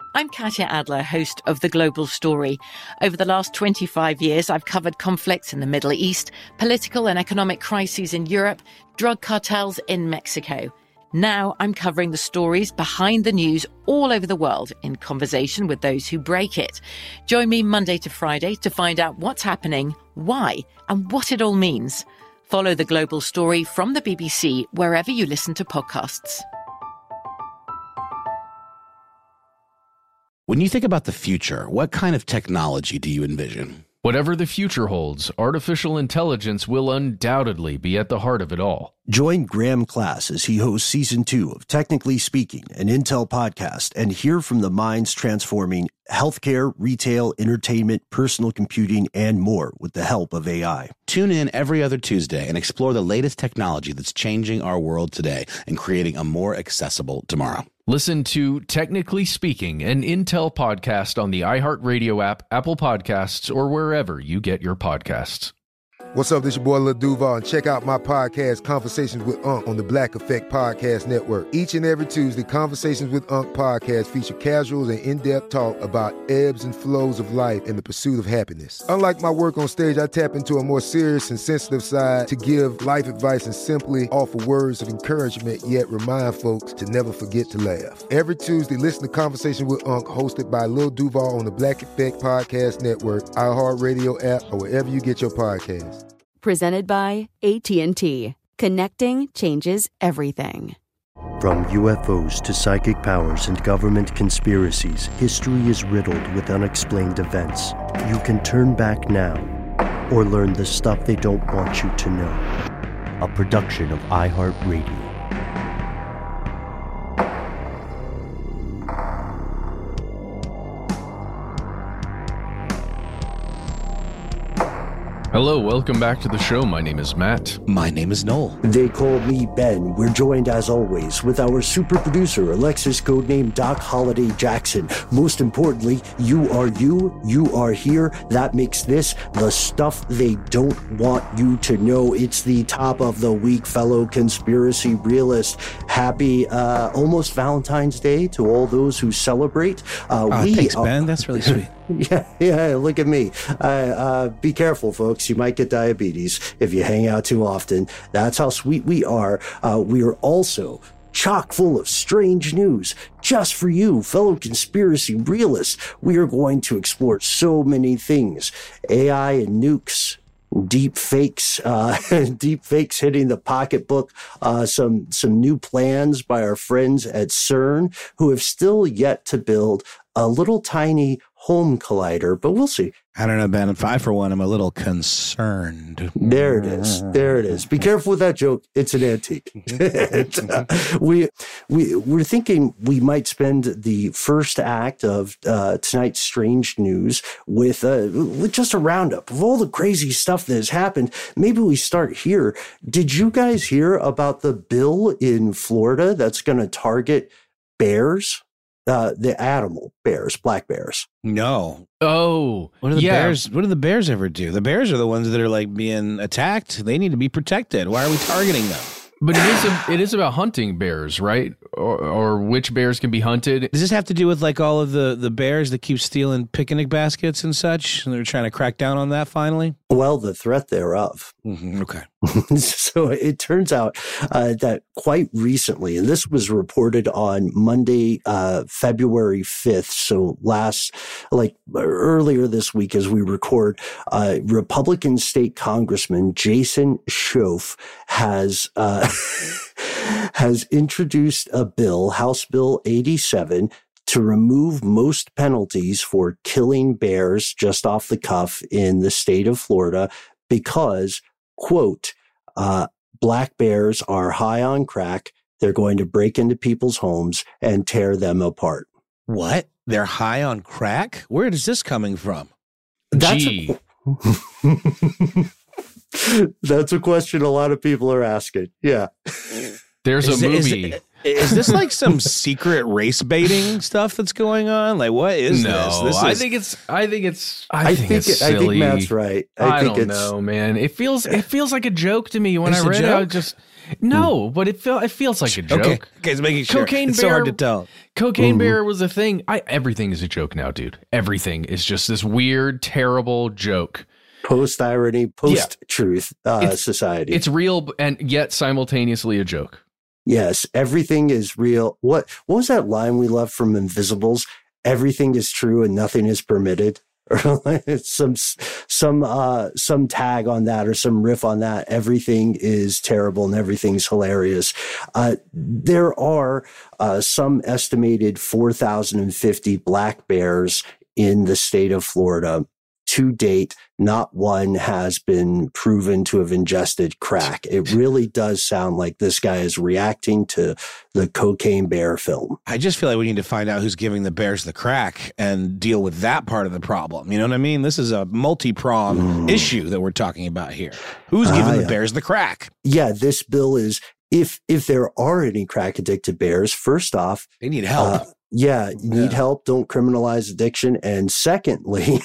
I'm Katya Adler, host of The Global Story. Over the last 25 years, I've covered conflicts in the Middle East, political and economic crises in Europe, drug cartels in Mexico. Now I'm covering the stories behind the news all over the world in conversation with those who break it. Join me Monday to Friday to find out what's happening, why, and what it all means. Follow The Global Story from the BBC wherever you listen to podcasts. When you think about the future, what kind of technology do you envision? Whatever the future holds, artificial intelligence will undoubtedly be at the heart of it all. Join Graham Class as he hosts Season 2 of Technically Speaking, an Intel podcast, and hear from the minds transforming healthcare, retail, entertainment, personal computing, and more with the help of AI. Tune in every other Tuesday and explore the latest technology that's changing our world today and creating a more accessible tomorrow. Listen to Technically Speaking, an Intel podcast on the iHeartRadio app, Apple Podcasts, or wherever you get your podcasts. What's up, this your boy Lil Duval, and check out my podcast, Conversations with Unc, on the Black Effect Podcast Network. Each and every Tuesday, Conversations with Unc podcast feature casual and in-depth talk about ebbs and flows of life and the pursuit of happiness. Unlike my work on stage, I tap into a more serious and sensitive side to give life advice and simply offer words of encouragement, yet remind folks to never forget to laugh. Every Tuesday, listen to Conversations with Unc, hosted by Lil Duval on the Black Effect Podcast Network, iHeartRadio app, or wherever you get your podcasts. Presented by AT&T. Connecting changes everything. From UFOs to psychic powers and government conspiracies, history is riddled with unexplained events. You can turn back now or learn the stuff they don't want you to know. A production of iHeartRadio. Hello, welcome back to the show. My name is Matt. My name is Noel. They call me Ben. We're joined, as always, with our super producer, Alexis, codename Doc Holliday Jackson. Most importantly, you are here. That makes this the stuff they don't want you to know. It's the top of the week, fellow conspiracy realist. Happy almost Valentine's Day to all those who celebrate. Thanks, Ben. That's really sweet. Yeah, look at me. Be careful, folks. You might get diabetes if you hang out too often. That's how sweet we are. We are also chock full of strange news just for you, fellow conspiracy realists. We are going to explore so many things. AI and nukes, deep fakes hitting the pocketbook, some new plans by our friends at CERN, who have still yet to build a little tiny home collider, but we'll see. I don't know, Ben. If I, for one, am a little concerned. There it is. Be careful with that joke. It's an antique. We're thinking we might spend the first act of tonight's strange news with just a roundup of all the crazy stuff that has happened. Maybe we start here. Did you guys hear about the bill in Florida that's going to target bears? The animal bears, black bears. No. Oh, what do the bears? What do the bears ever do? The bears are the ones that are like being attacked. They need to be protected. Why are we targeting them? But it is about hunting bears, right? Or which bears can be hunted. Does this have to do with like all of the bears that keep stealing picnic baskets and such? And they're trying to crack down on that finally? Well, the threat thereof. Mm-hmm. Okay. So it turns out that quite recently, and this was reported on Monday, February 5th. So earlier this week as we record, Republican state congressman Jason Schoaf has introduced a bill, House Bill 87, to remove most penalties for killing bears just off the cuff in the state of Florida because, quote, black bears are high on crack. They're going to break into people's homes and tear them apart. What? They're high on crack? Where is this coming from? That's a question a lot of people are asking. Yeah. There's a movie. Is this like some secret race baiting stuff that's going on? Like, what is this? I think it's silly. I think Matt's right. I don't know, man. It feels like a joke to me when I read it. I just but it feels like a joke. Okay, it's making sure. Cocaine it's Bear, so hard to tell. Cocaine Bear was a thing. Everything is a joke now, dude. Everything is just this weird, terrible joke. Post-irony, post-truth society. It's real and yet simultaneously a joke. Yes, everything is real. What was that line we left from Invisibles? Everything is true and nothing is permitted. Or some tag on that or some riff on that. Everything is terrible and everything's hilarious. There are some estimated 4,050 black bears in the state of Florida. To date, not one has been proven to have ingested crack. It really does sound like this guy is reacting to the Cocaine Bear film. I just feel like we need to find out who's giving the bears the crack and deal with that part of the problem. You know what I mean? This is a multi-pronged issue that we're talking about here. Who's giving the bears the crack? Yeah, this bill is, if there are any crack-addicted bears, first off, they need help. You need help. Don't criminalize addiction. And secondly,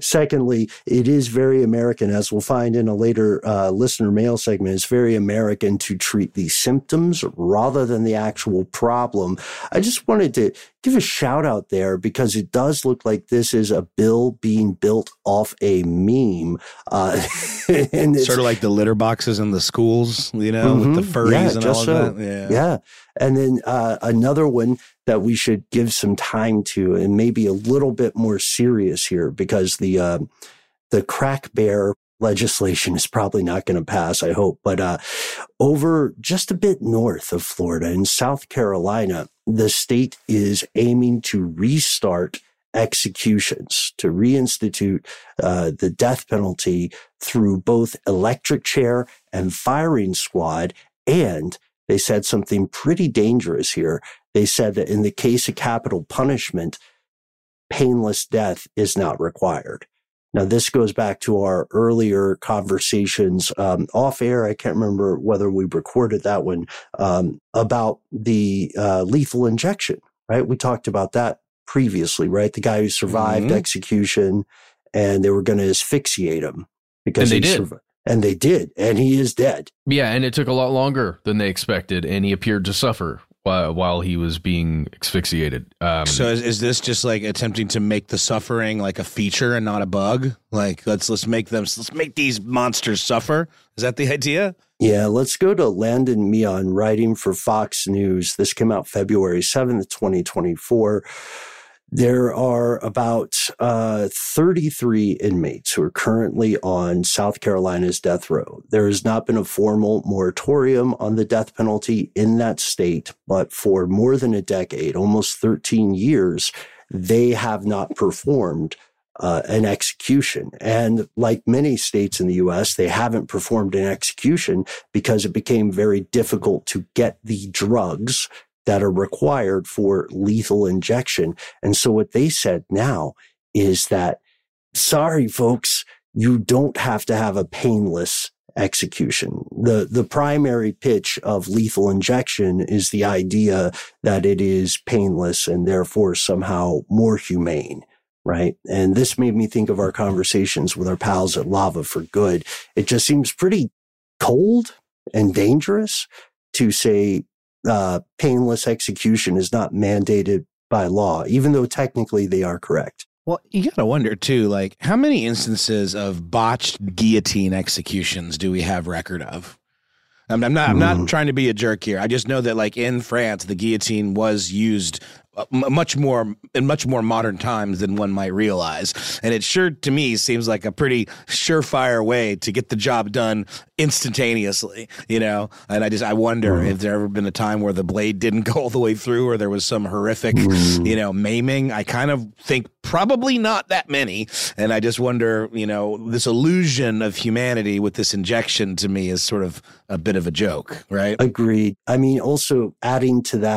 it is very American, as we'll find in a later listener mail segment. It's very American to treat the symptoms rather than the actual problem. I just wanted to give a shout out there because it does look like this is a bill being built off a meme. And it's sort of like the litter boxes in the schools, with the furries and all of that. Yeah. And then another one that we should give some time to, and maybe a little bit more serious here, because the crack bear legislation is probably not going to pass, I hope. But over just a bit north of Florida in South Carolina, the state is aiming to restart executions, to reinstitute the death penalty through both electric chair and firing squad. And they said something pretty dangerous here. They said that in the case of capital punishment, painless death is not required. Now, this goes back to our earlier conversations off air. I can't remember whether we recorded that one about the lethal injection, right? We talked about that previously, right? The guy who survived execution, and they were going to asphyxiate him because they did. And they did, and he is dead. Yeah, and it took a lot longer than they expected, and he appeared to suffer while he was being asphyxiated. So is this just like attempting to make the suffering like a feature and not a bug? Like let's make these monsters suffer. Is that the idea? Yeah, let's go to Landon Meon writing for Fox News. This came out February 7th, 2024. There are about 33 inmates who are currently on South Carolina's death row. There has not been a formal moratorium on the death penalty in that state, but for more than a decade, almost 13 years, they have not performed an execution. And like many states in the U.S., they haven't performed an execution because it became very difficult to get the drugs that are required for lethal injection. And so what they said now is that, sorry, folks, you don't have to have a painless execution. The primary pitch of lethal injection is the idea that it is painless and therefore somehow more humane, right? And this made me think of our conversations with our pals at Lava for Good. It just seems pretty cold and dangerous to say, painless execution is not mandated by law, even though technically they are correct. Well, you got to wonder, too, like how many instances of botched guillotine executions do we have record of? I'm not trying to be a jerk here. I just know that like in France, the guillotine was used much more in much more modern times than one might realize. And it sure to me seems like a pretty surefire way to get the job done instantaneously, And I wonder if there ever been a time where the blade didn't go all the way through or there was some horrific, maiming. I kind of think probably not that many. And I just wonder, this illusion of humanity with this injection to me is sort of a bit of a joke, right? Agreed. I mean, also adding to that,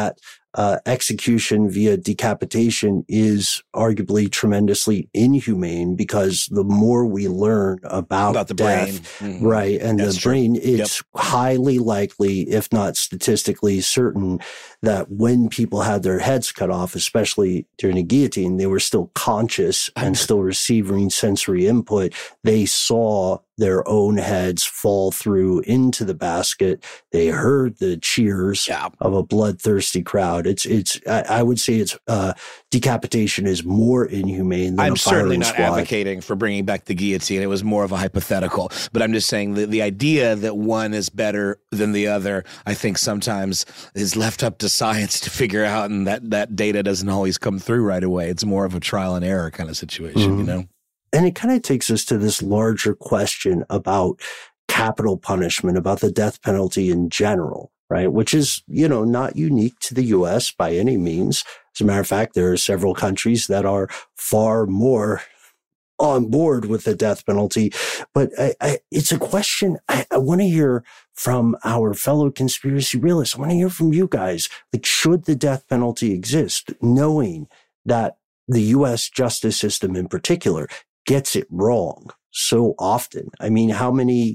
execution via decapitation is arguably tremendously inhumane, because the more we learn about the death, brain, right, and That's the true. brain, it's highly likely, if not statistically certain, that when people had their heads cut off, especially during a guillotine, they were still conscious and still receiving sensory input. They saw their own heads fall through into the basket. They heard the cheers of a bloodthirsty crowd. I would say decapitation is more inhumane than I'm a certainly firing not squad. advocating for bringing back the guillotine. It was more of a hypothetical. But I'm just saying that the idea that one is better than the other, I think sometimes is left up to science to figure out, and that data doesn't always come through right away. It's more of a trial and error kind of situation, you know? And it kind of takes us to this larger question about capital punishment, about the death penalty in general, right? Which is, not unique to the U.S. by any means. As a matter of fact, there are several countries that are far more on board with the death penalty. But it's a question I want to hear from our fellow conspiracy realists. I want to hear from you guys. Like, should the death penalty exist, knowing that the U.S. justice system in particular gets it wrong so often? I mean, how many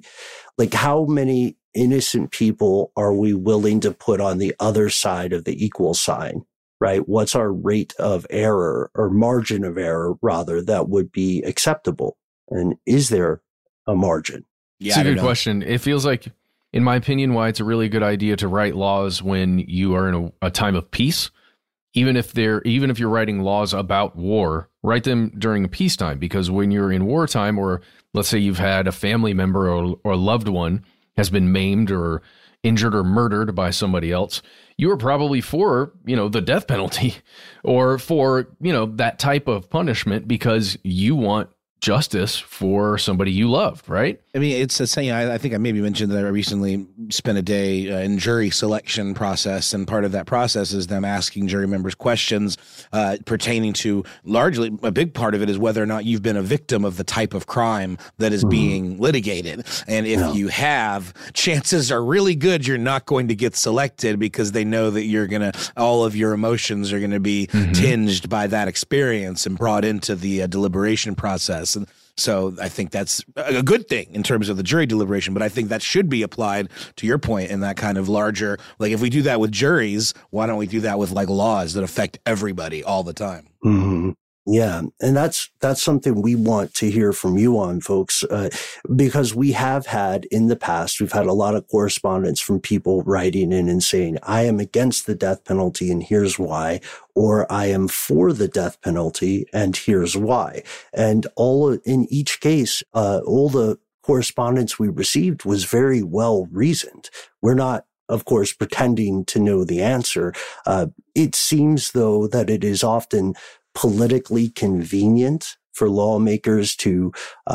innocent people are we willing to put on the other side of the equal sign, right? What's our rate of error, or margin of error, rather, that would be acceptable? And is there a margin? It's a good question. It feels like, in my opinion, why it's a really good idea to write laws when you are in a time of peace. Even if you're writing laws about war, write them during peacetime, because when you're in wartime, or let's say you've had a family member or a loved one has been maimed or injured or murdered by somebody else, you are probably for, the death penalty, or for, that type of punishment, because you want justice for somebody you loved, right? I mean, it's a saying. I think I maybe mentioned that I recently spent a day in jury selection process, and part of that process is them asking jury members questions pertaining to, largely, a big part of it is whether or not you've been a victim of the type of crime that is being litigated. And if you have, chances are really good you're not going to get selected, because they know that all of your emotions are going to be tinged by that experience and brought into the deliberation process. And so I think that's a good thing in terms of the jury deliberation, but I think that should be applied, to your point, in that kind of larger, like, if we do that with juries, why don't we do that with laws that affect everybody all the time? Mm-hmm. Yeah. And that's something we want to hear from you on, folks, because we have had in the past, we've had a lot of correspondence from people writing in and saying, I am against the death penalty and here's why, or I am for the death penalty and here's why. And in each case, all the correspondence we received was very well reasoned. We're not, of course, pretending to know the answer. It seems, though, that it is often politically convenient for lawmakers to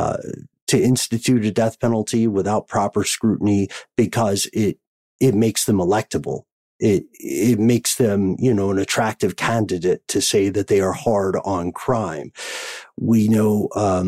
institute a death penalty without proper scrutiny, because it makes them electable. It makes them, an attractive candidate to say that they are hard on crime. We know,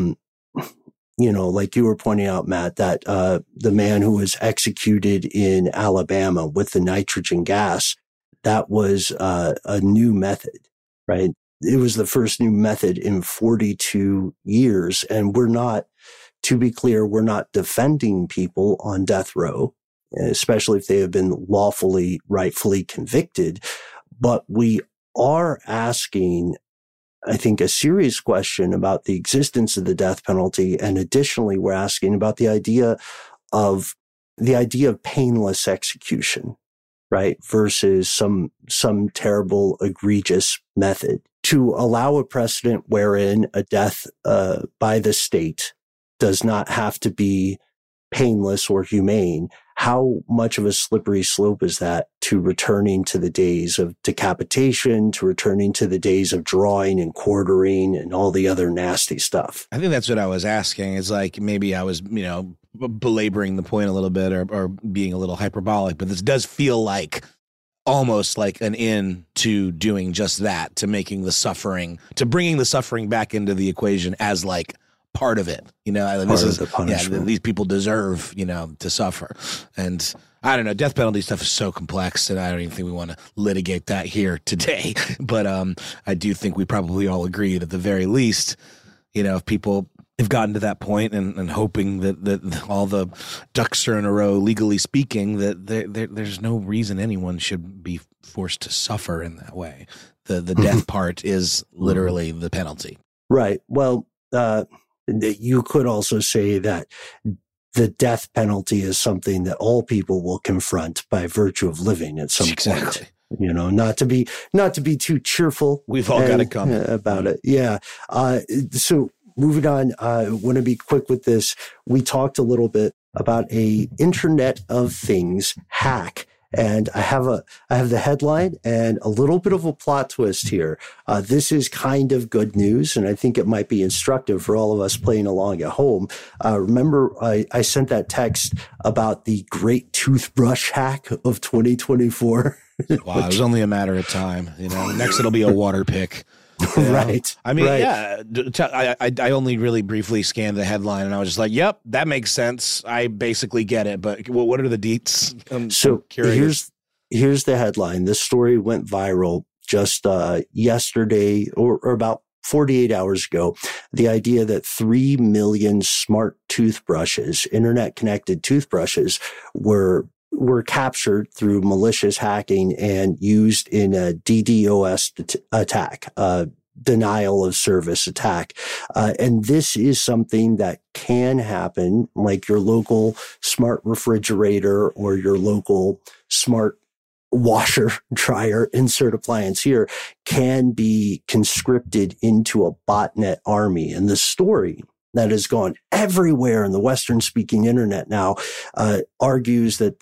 like you were pointing out, Matt, that the man who was executed in Alabama with the nitrogen gas, that was a new method, right? It was the first new method in 42 years. And to be clear, we're not defending people on death row, especially if they have been lawfully, rightfully convicted. But we are asking, I think, a serious question about the existence of the death penalty. And additionally, we're asking about the idea of painless execution, right? Versus some terrible, egregious method. To allow a precedent wherein a death by the state does not have to be painless or humane, how much of a slippery slope is that to returning to the days of decapitation, to returning to the days of drawing and quartering and all the other nasty stuff? I think that's what I was asking. Is like, maybe I was, belaboring the point a little bit, or being a little hyperbolic, but this does feel like almost like an end to doing just that, to bringing the suffering back into the equation as like part of it. This is the punishment. These people deserve, to suffer. And I don't know, death penalty stuff is so complex, and I don't even think we want to litigate that here today. But I do think we probably all agree that at the very least, if people have gotten to that point and hoping that all the ducks are in a row, legally speaking, that there's no reason anyone should be forced to suffer in that way. The death part is literally the penalty. Right. Well, you could also say that the death penalty is something that all people will confront by virtue of living at some point. Not to be too cheerful. We've all got to come about it. Yeah. So moving on, I want to be quick with this. We talked a little bit about a Internet of Things hack. And I have the headline and a little bit of a plot twist here. This is kind of good news, and I think it might be instructive for all of us playing along at home. Remember, I sent that text about the great toothbrush hack of 2024. Wow, it was only a matter of time. Next it'll be a water pick. Right. I mean, right. Yeah, I only really briefly scanned the headline and I was just like, yep, that makes sense. I basically get it. But what are the deets? So here's the headline. This story went viral just yesterday or about 48 hours ago. The idea that 3 million smart toothbrushes, internet connected toothbrushes, were captured through malicious hacking and used in a DDoS attack, denial of service attack. And this is something that can happen, like your local smart refrigerator or your local smart washer, dryer, insert appliance here, can be conscripted into a botnet army. And the story that has gone everywhere in the Western-speaking internet now, argues that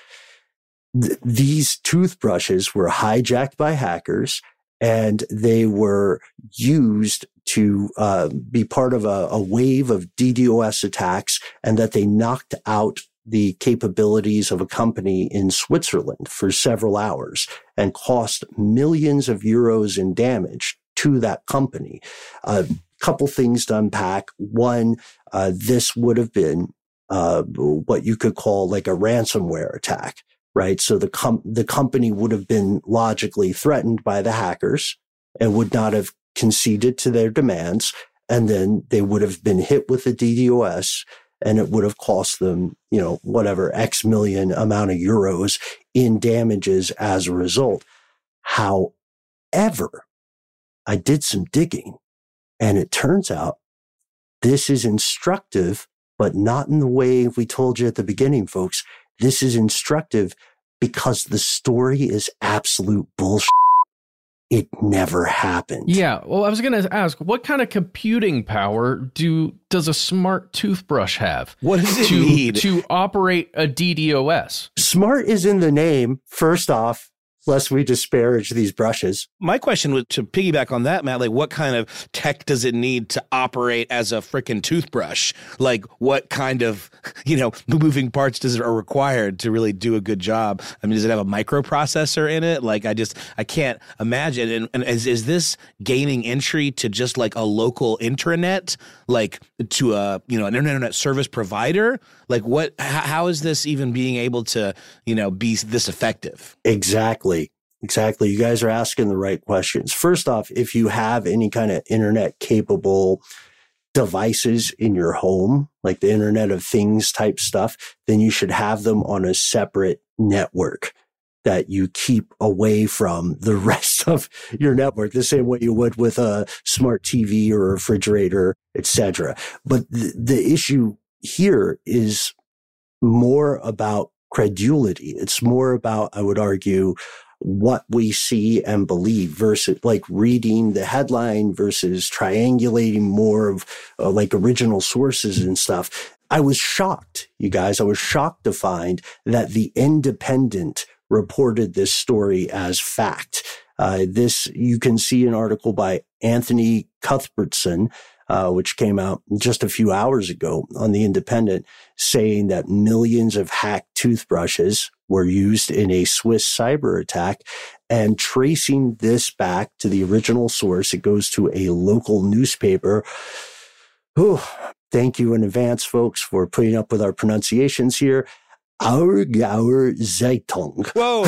these toothbrushes were hijacked by hackers, and they were used to be part of a wave of DDoS attacks, and that they knocked out the capabilities of a company in Switzerland for several hours and cost millions of euros in damage to that company. Couple things to unpack. One, this would have been what you could call like a ransomware attack, right? So the company would have been logically threatened by the hackers and would not have conceded to their demands, and then they would have been hit with a DDoS, and it would have cost them, whatever X million amount of euros in damages as a result. However, I did some digging. And it turns out this is instructive, but not in the way we told you at the beginning, folks. This is instructive because the story is absolute bullshit. It never happened. Yeah. Well, I was going to ask, what kind of computing power does a smart toothbrush have? What does it need to operate a DDoS? Smart is in the name, first off, lest we disparage these brushes. My question was to piggyback on that, Matt, like what kind of tech does it need to operate as a freaking toothbrush? Like what kind of, moving parts are required to really do a good job? I mean, does it have a microprocessor in it? Like I can't imagine. And is this gaining entry to just like a local intranet, like to an internet service provider? Like how is this even being able to, be this effective? Exactly. You guys are asking the right questions. First off, if you have any kind of internet capable devices in your home, like the Internet of Things type stuff, then you should have them on a separate network that you keep away from the rest of your network, the same way you would with a smart TV or a refrigerator, etc. But the issue here is more about credulity. It's more about, I would argue, what we see and believe versus like reading the headline versus triangulating more of like original sources and stuff. I was shocked, you guys. I was shocked to find that The Independent reported this story as fact. You can see an article by Anthony Cuthbertson, which came out just a few hours ago on The Independent, saying that millions of hacked toothbrushes were used in a Swiss cyber attack, and tracing this back to the original source, it goes to a local newspaper. Whew. Thank you in advance, folks, for putting up with our pronunciations here. Aargauer Zeitung. Whoa.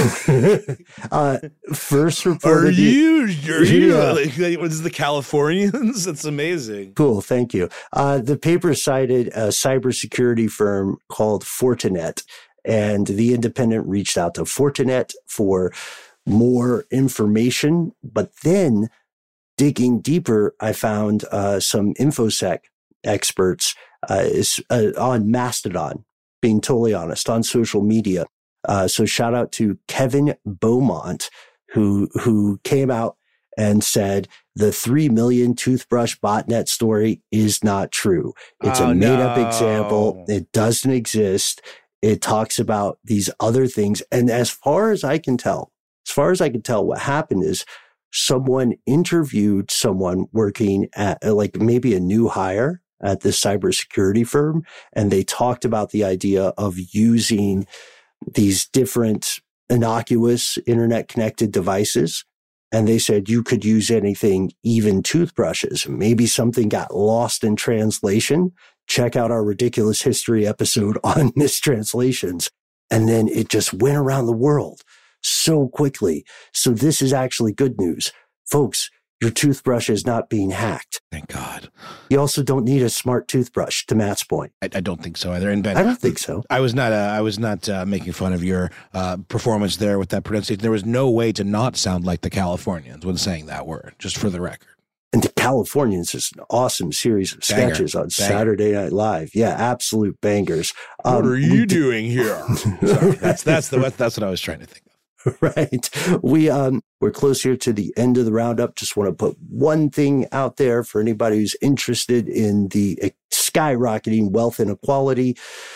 First reported. What is the Californians? That's amazing. Cool. Thank you. The paper cited a cybersecurity firm called Fortinet, and the Independent reached out to Fortinet for more information. But then digging deeper, I found some InfoSec experts on Mastodon, being totally honest, on social media. So shout out to Kevin Beaumont, who came out and said the 3 million toothbrush botnet story is not true. It's a made-up example. It doesn't exist. It talks about these other things. And as far as I can tell, what happened is someone interviewed someone working at like maybe a new hire at this cybersecurity firm, and they talked about the idea of using these different innocuous internet-connected devices. And they said you could use anything, even toothbrushes. Maybe something got lost in translation. Check out our Ridiculous History episode on mistranslations. And then it just went around the world so quickly. So this is actually good news. Folks, your toothbrush is not being hacked. Thank God. You also don't need a smart toothbrush, to Matt's point. I don't think so either. And Ben, I don't think so. I was not making fun of your performance there with that pronunciation. There was no way to not sound like the Californians when saying that word, just for the record. And the Californians is an awesome series of sketches on Saturday Night Live. Yeah, absolute bangers. What are you doing here? Sorry, that's what I was trying to think of. Right. We're close here to the end of the roundup. Just want to put one thing out there for anybody who's interested in the skyrocketing wealth inequality.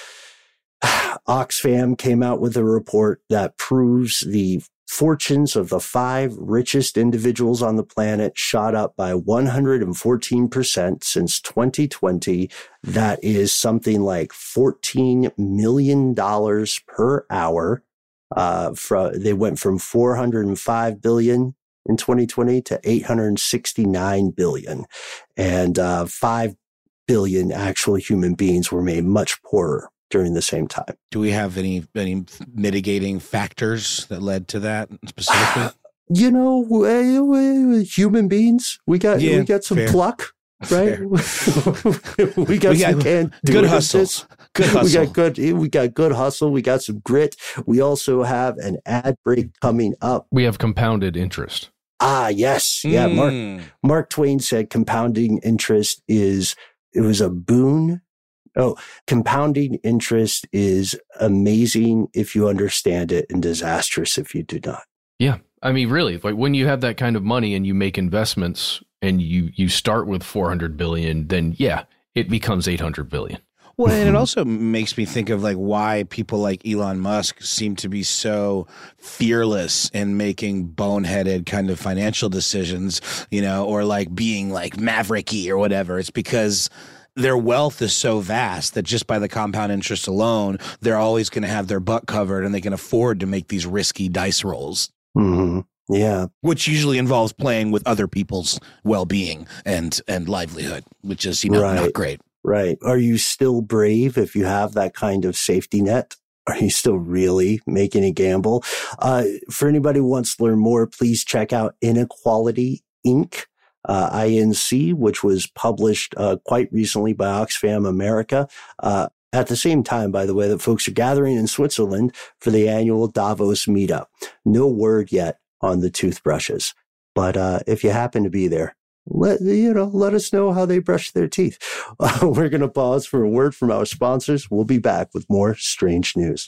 Oxfam came out with a report that proves the fortunes of the 5 richest individuals on the planet shot up by 114% since 2020. That is something like $14 million per hour. They went from 405 billion in 2020 to 869 billion, and 5 billion actual human beings were made much poorer during the same time. Do we have any mitigating factors that led to that specifically? Human beings, we got some fair. Pluck. Right, we got some good hustle. Good hustle. We got good hustle. We got some grit. We also have an ad break coming up. We have compounded interest. Ah, yes, yeah. Mark Twain said compounding interest was a boon. Oh, compounding interest is amazing if you understand it, and disastrous if you do not. Yeah, I mean, really, like when you have that kind of money and you make investments. And you start with 400 billion, then yeah, it becomes 800 billion. Well, and it also makes me think of like why people like Elon Musk seem to be so fearless in making boneheaded kind of financial decisions, or like being like mavericky or whatever. It's because their wealth is so vast that just by the compound interest alone, they're always going to have their butt covered and they can afford to make these risky dice rolls. Mm-hmm. Yeah. Which usually involves playing with other people's well-being and livelihood, which is, not great. Right. Are you still brave if you have that kind of safety net? Are you still really making a gamble? For anybody who wants to learn more, please check out Inequality Inc., INC, which was published quite recently by Oxfam America. At the same time, by the way, that folks are gathering in Switzerland for the annual Davos meetup. No word yet on the toothbrushes. But if you happen to be there, let us know how they brush their teeth. We're going to pause for a word from our sponsors. We'll be back with more strange news.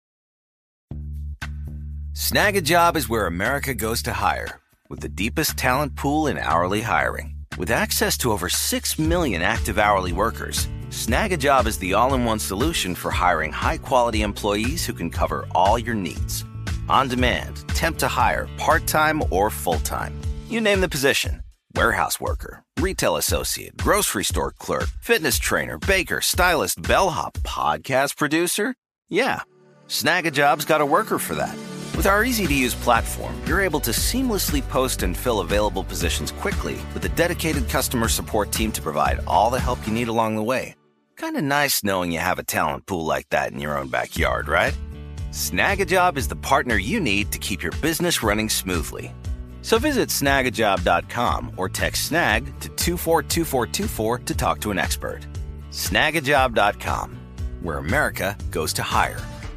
Snag a Job is where America goes to hire, with the deepest talent pool in hourly hiring. With access to over 6 million active hourly workers, Snag a Job is the all-in-one solution for hiring high-quality employees who can cover all your needs. On demand, temp to hire, part-time or full-time. You name the position. Warehouse worker, retail associate, grocery store clerk, fitness trainer, baker, stylist, bellhop, podcast producer. Yeah, Snag a Job's got a worker for that. With our easy-to-use platform, you're able to seamlessly post and fill available positions quickly with a dedicated customer support team to provide all the help you need along the way. Kind of nice knowing you have a talent pool like that in your own backyard, right? Snagajob is the partner you need to keep your business running smoothly. So visit snagajob.com or text snag to 242424 to talk to an expert. Snagajob.com, where America goes to hire.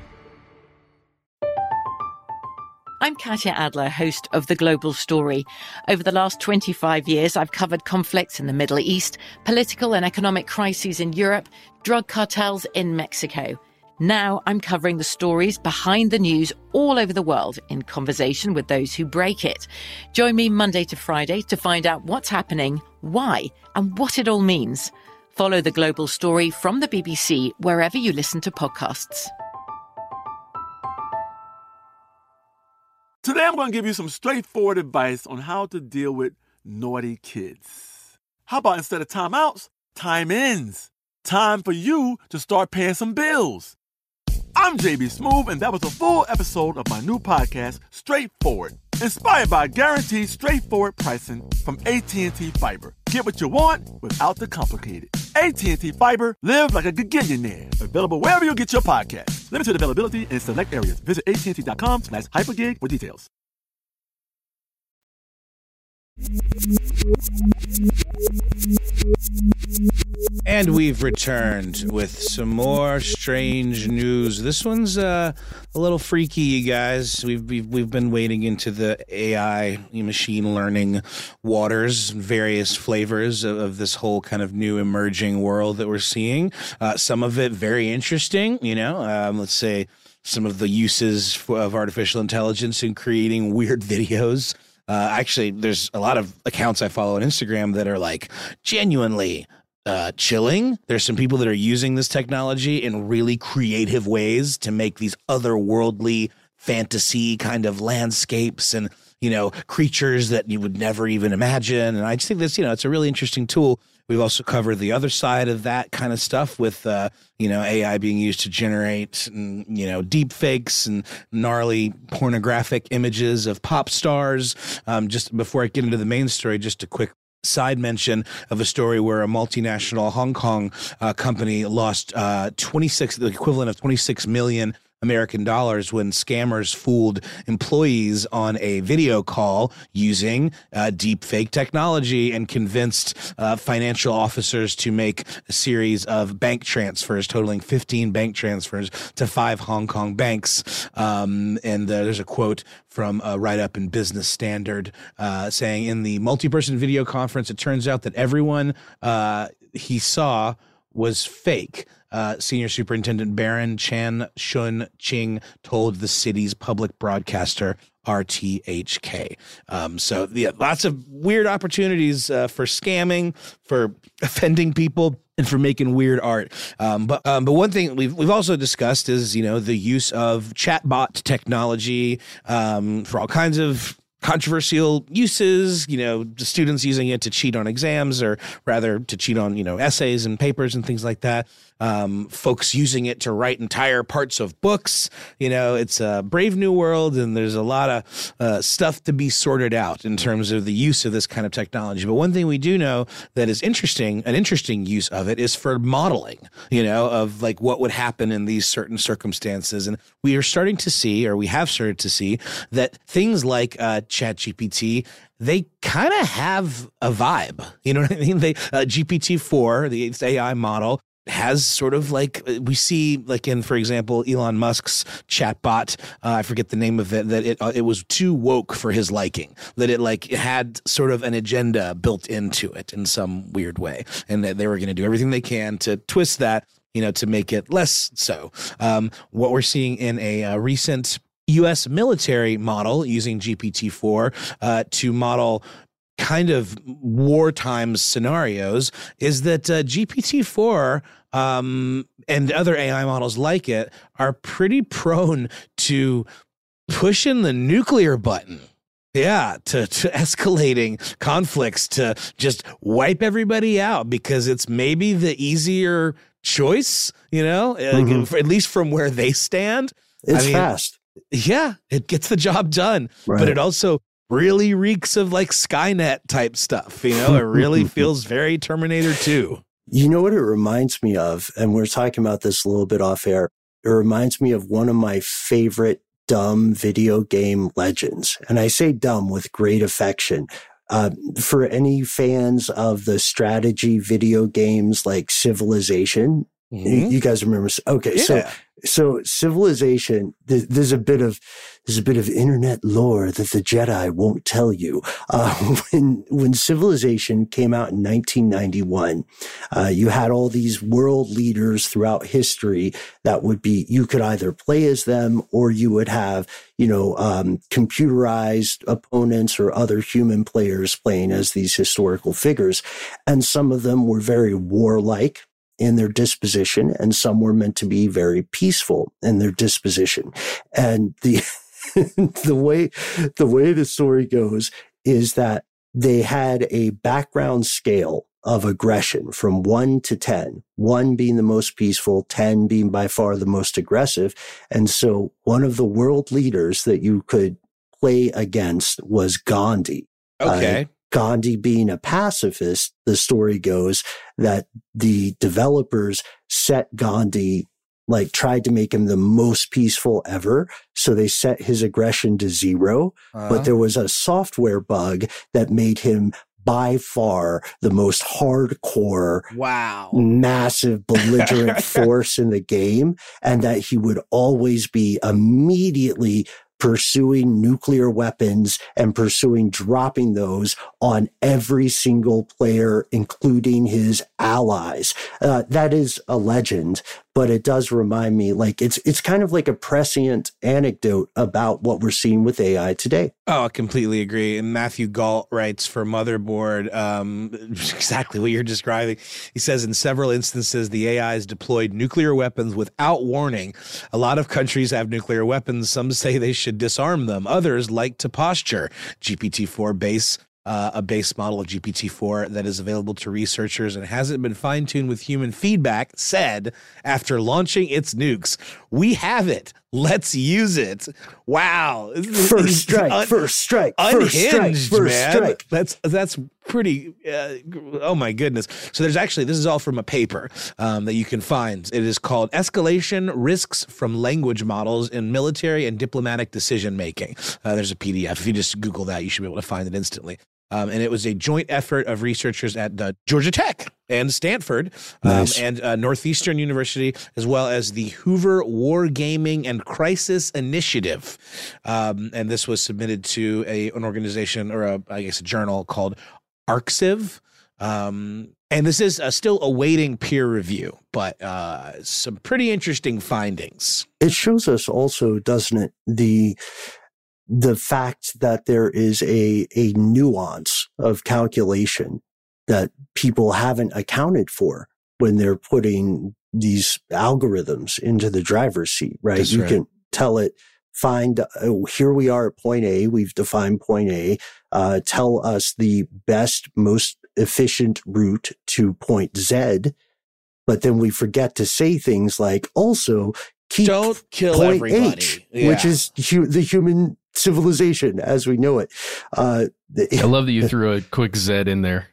I'm Katya Adler, host of The Global Story. Over the last 25 years, I've covered conflicts in the Middle East, political and economic crises in Europe, drug cartels in Mexico. Now I'm covering the stories behind the news all over the world in conversation with those who break it. Join me Monday to Friday to find out what's happening, why, and what it all means. Follow The Global Story from the BBC wherever you listen to podcasts. Today I'm going to give you some straightforward advice on how to deal with naughty kids. How about instead of timeouts, time-ins? Time for you to start paying some bills. I'm JB Smoove, and that was a full episode of my new podcast, Straightforward, inspired by guaranteed straightforward pricing from AT&T Fiber. Get what you want without the complicated. AT&T Fiber, live like a gigillionaire. Available wherever you get your podcast. Limited availability in select areas. Visit AT&T.com/hypergig for details. And we've returned with some more strange news. This one's a little freaky, you guys. We've been wading into the AI machine learning waters, various flavors of this whole kind of new emerging world that we're seeing. Some of it very interesting, let's say some of the uses of artificial intelligence in creating weird videos. Actually, there's a lot of accounts I follow on Instagram that are like genuinely chilling. There's some people that are using this technology in really creative ways to make these otherworldly fantasy kind of landscapes and, creatures that you would never even imagine. And I just think this, it's a really interesting tool. We've also covered the other side of that kind of stuff with, AI being used to generate, deep fakes and gnarly pornographic images of pop stars. Just before I get into the main story, just a quick side mention of a story where a multinational Hong Kong company lost the equivalent of 26 million American dollars when scammers fooled employees on a video call using deep fake technology and convinced financial officers to make a series of bank transfers totaling 15 bank transfers to 5 Hong Kong banks. And there's a quote from a write-up in Business Standard saying, in the multi-person video conference, it turns out that everyone he saw was fake. Senior Superintendent Baron Chan Shun Ching told the city's public broadcaster RTHK. So lots of weird opportunities for scamming, for offending people, and for making weird art. But one thing we've also discussed is the use of chatbot technology for all kinds of controversial uses, students using it to cheat on exams, or rather to cheat on, essays and papers and things like that. Folks using it to write entire parts of books. It's a brave new world, and there's a lot of stuff to be sorted out in terms of the use of this kind of technology. But one thing we do know that is interesting, an interesting use of it, is for modeling, of like what would happen in these certain circumstances. And we have started to see that things like ChatGPT, they kind of have a vibe. You know what I mean? GPT-4, the AI model, has sort of like we see like in, for example, Elon Musk's chatbot, I forget the name of it, that it was too woke for his liking, that it had sort of an agenda built into it in some weird way, and that they were going to do everything they can to twist that, to make it less so. What we're seeing in a recent U.S. military model using GPT-4 to model kind of wartime scenarios is that GPT-4 and other AI models like it are pretty prone to pushing the nuclear button. Yeah, to escalating conflicts, to just wipe everybody out, because it's maybe the easier choice, at least from where they stand. It's fast. Yeah, it gets the job done, but it also really reeks of like Skynet type stuff. It really feels very Terminator 2. You know what it reminds me of? And we're talking about this a little bit off air. It reminds me of one of my favorite dumb video game legends. And I say dumb with great affection. For any fans of the strategy video games like Civilization, you guys remember? Okay, so Civilization. There's a bit of internet lore that the Jedi won't tell you. When Civilization came out in 1991, you had all these world leaders throughout history that would be, you could either play as them or you would have, computerized opponents or other human players playing as these historical figures. And some of them were very warlike in their disposition, and some were meant to be very peaceful in their disposition. And the way the story goes is that they had a background scale of aggression from 1 to 10, 1 being the most peaceful, 10 being by far the most aggressive. And so one of the world leaders that you could play against was Gandhi. Okay. Gandhi being a pacifist, the story goes that the developers set Gandhi, tried to make him the most peaceful ever. So they set his aggression to 0, but there was a software bug that made him by far the most hardcore, massive, belligerent force in the game, and that he would always be immediately pursuing nuclear weapons and pursuing dropping those on every single player, including his allies. That is a legend, but it does remind me, it's kind of like a prescient anecdote about what we're seeing with AI today. Oh, I completely agree. And Matthew Galt writes for Motherboard exactly what you're describing. He says, in several instances, the AIs deployed nuclear weapons without warning. A lot of countries have nuclear weapons. Some say they should disarm them. Others like to posture. GPT-4 base, a base model of GPT-4 that is available to researchers and hasn't been fine-tuned with human feedback, said after launching its nukes, "We have it. Let's use it." Wow. First strike. Unhinged, man. That's pretty, oh my goodness. So there's actually, this is all from a paper that you can find. It is called Escalation Risks from Language Models in Military and Diplomatic Decision Making. There's a PDF. If you just Google that, you should be able to find it instantly. And it was a joint effort of researchers at Georgia Tech and Stanford, and Northeastern University, as well as the Hoover Wargaming and Crisis Initiative. And this was submitted to an organization, or a journal called ArXiv. And this is still awaiting peer review, but some pretty interesting findings. It shows us also, doesn't it, the fact that there is a nuance of calculation that people haven't accounted for when they're putting these algorithms into the driver's seat, right? That's you right. can tell it, here we are at point A, we've defined point A, tell us the best, most efficient route to point Z, but then we forget to say things like, also keep don't kill point everybody, H, which is the human civilization as we know it. I love that you threw a quick Z in there.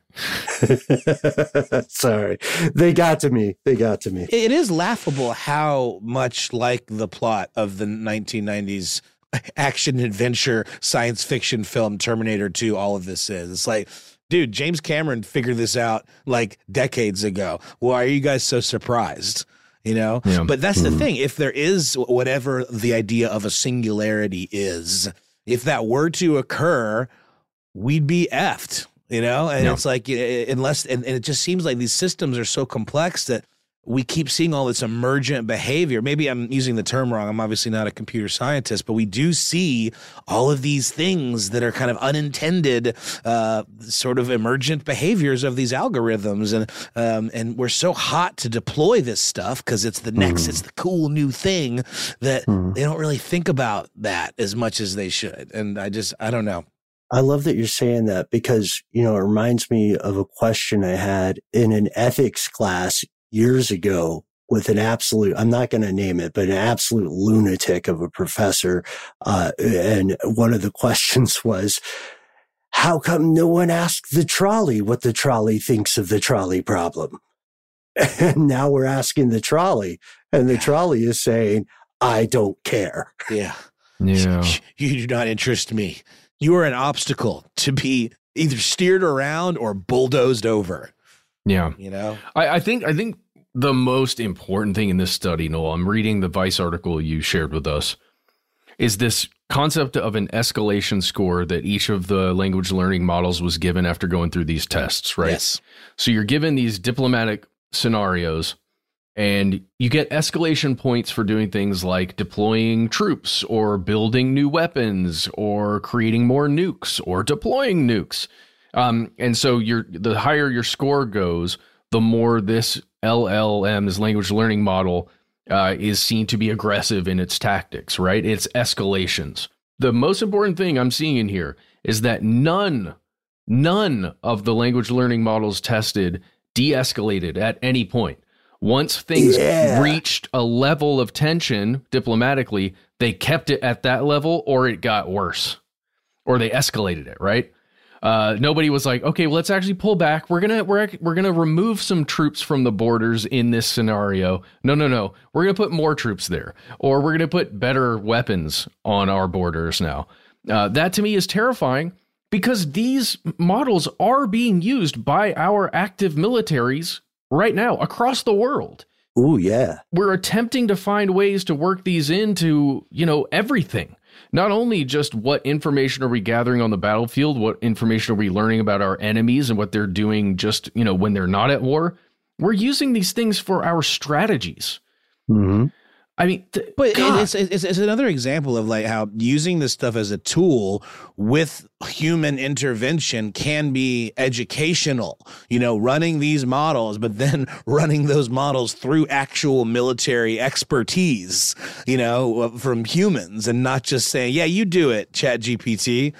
Sorry. They got to me. It is laughable how much like the plot of the 1990s action adventure science fiction film Terminator 2 all of this is. It's like, dude, James Cameron figured this out like decades ago. Why are you guys so surprised? Yeah. But that's the thing. If there is whatever the idea of a singularity is, if that were to occur, we'd be effed, and it's like, unless, and it just seems like these systems are so complex that we keep seeing all this emergent behavior. Maybe I'm using the term wrong. I'm obviously not a computer scientist, but we do see all of these things that are kind of unintended, sort of emergent behaviors of these algorithms. And we're so hot to deploy this stuff because it's the next, it's the cool new thing that they don't really think about that as much as they should. And I don't know. I love that you're saying that because, it reminds me of a question I had in an ethics class years ago with an absolute, I'm not going to name it, but an absolute lunatic of a professor. And one of the questions was, how come no one asked the trolley what the trolley thinks of the trolley problem? And now we're asking the trolley, and the trolley is saying, I don't care. Yeah. Yeah. You do not interest me. You are an obstacle to be either steered around or bulldozed over. Yeah. You know? I think the most important thing in this study, Noel, I'm reading the Vice article you shared with us, is this concept of an escalation score that each of the language learning models was given after going through these tests, right? Yes. So you're given these diplomatic scenarios, and you get escalation points for doing things like deploying troops or building new weapons or creating more nukes or deploying nukes. And so the higher your score goes, the more this LLM, this language learning model, is seen to be aggressive in its tactics, right? It's escalations. The most important thing I'm seeing in here is that none of the language learning models tested de-escalated at any point. Once things reached a level of tension diplomatically, they kept it at that level, or it got worse, or they escalated it, right? Nobody was like, okay, well, let's actually pull back. We're gonna remove some troops from the borders in this scenario. No. We're gonna put more troops there, or we're gonna put better weapons on our borders now. That to me is terrifying, because these models are being used by our active militaries right now across the world. Ooh, yeah. We're attempting to find ways to work these into, everything. Not only just what information are we gathering on the battlefield, what information are we learning about our enemies and what they're doing just, when they're not at war. We're using these things for our strategies. Mm-hmm. I mean, but it's another example of like how using this stuff as a tool with human intervention can be educational, running these models, but then running those models through actual military expertise, from humans, and not just saying, yeah, you do it, ChatGPT.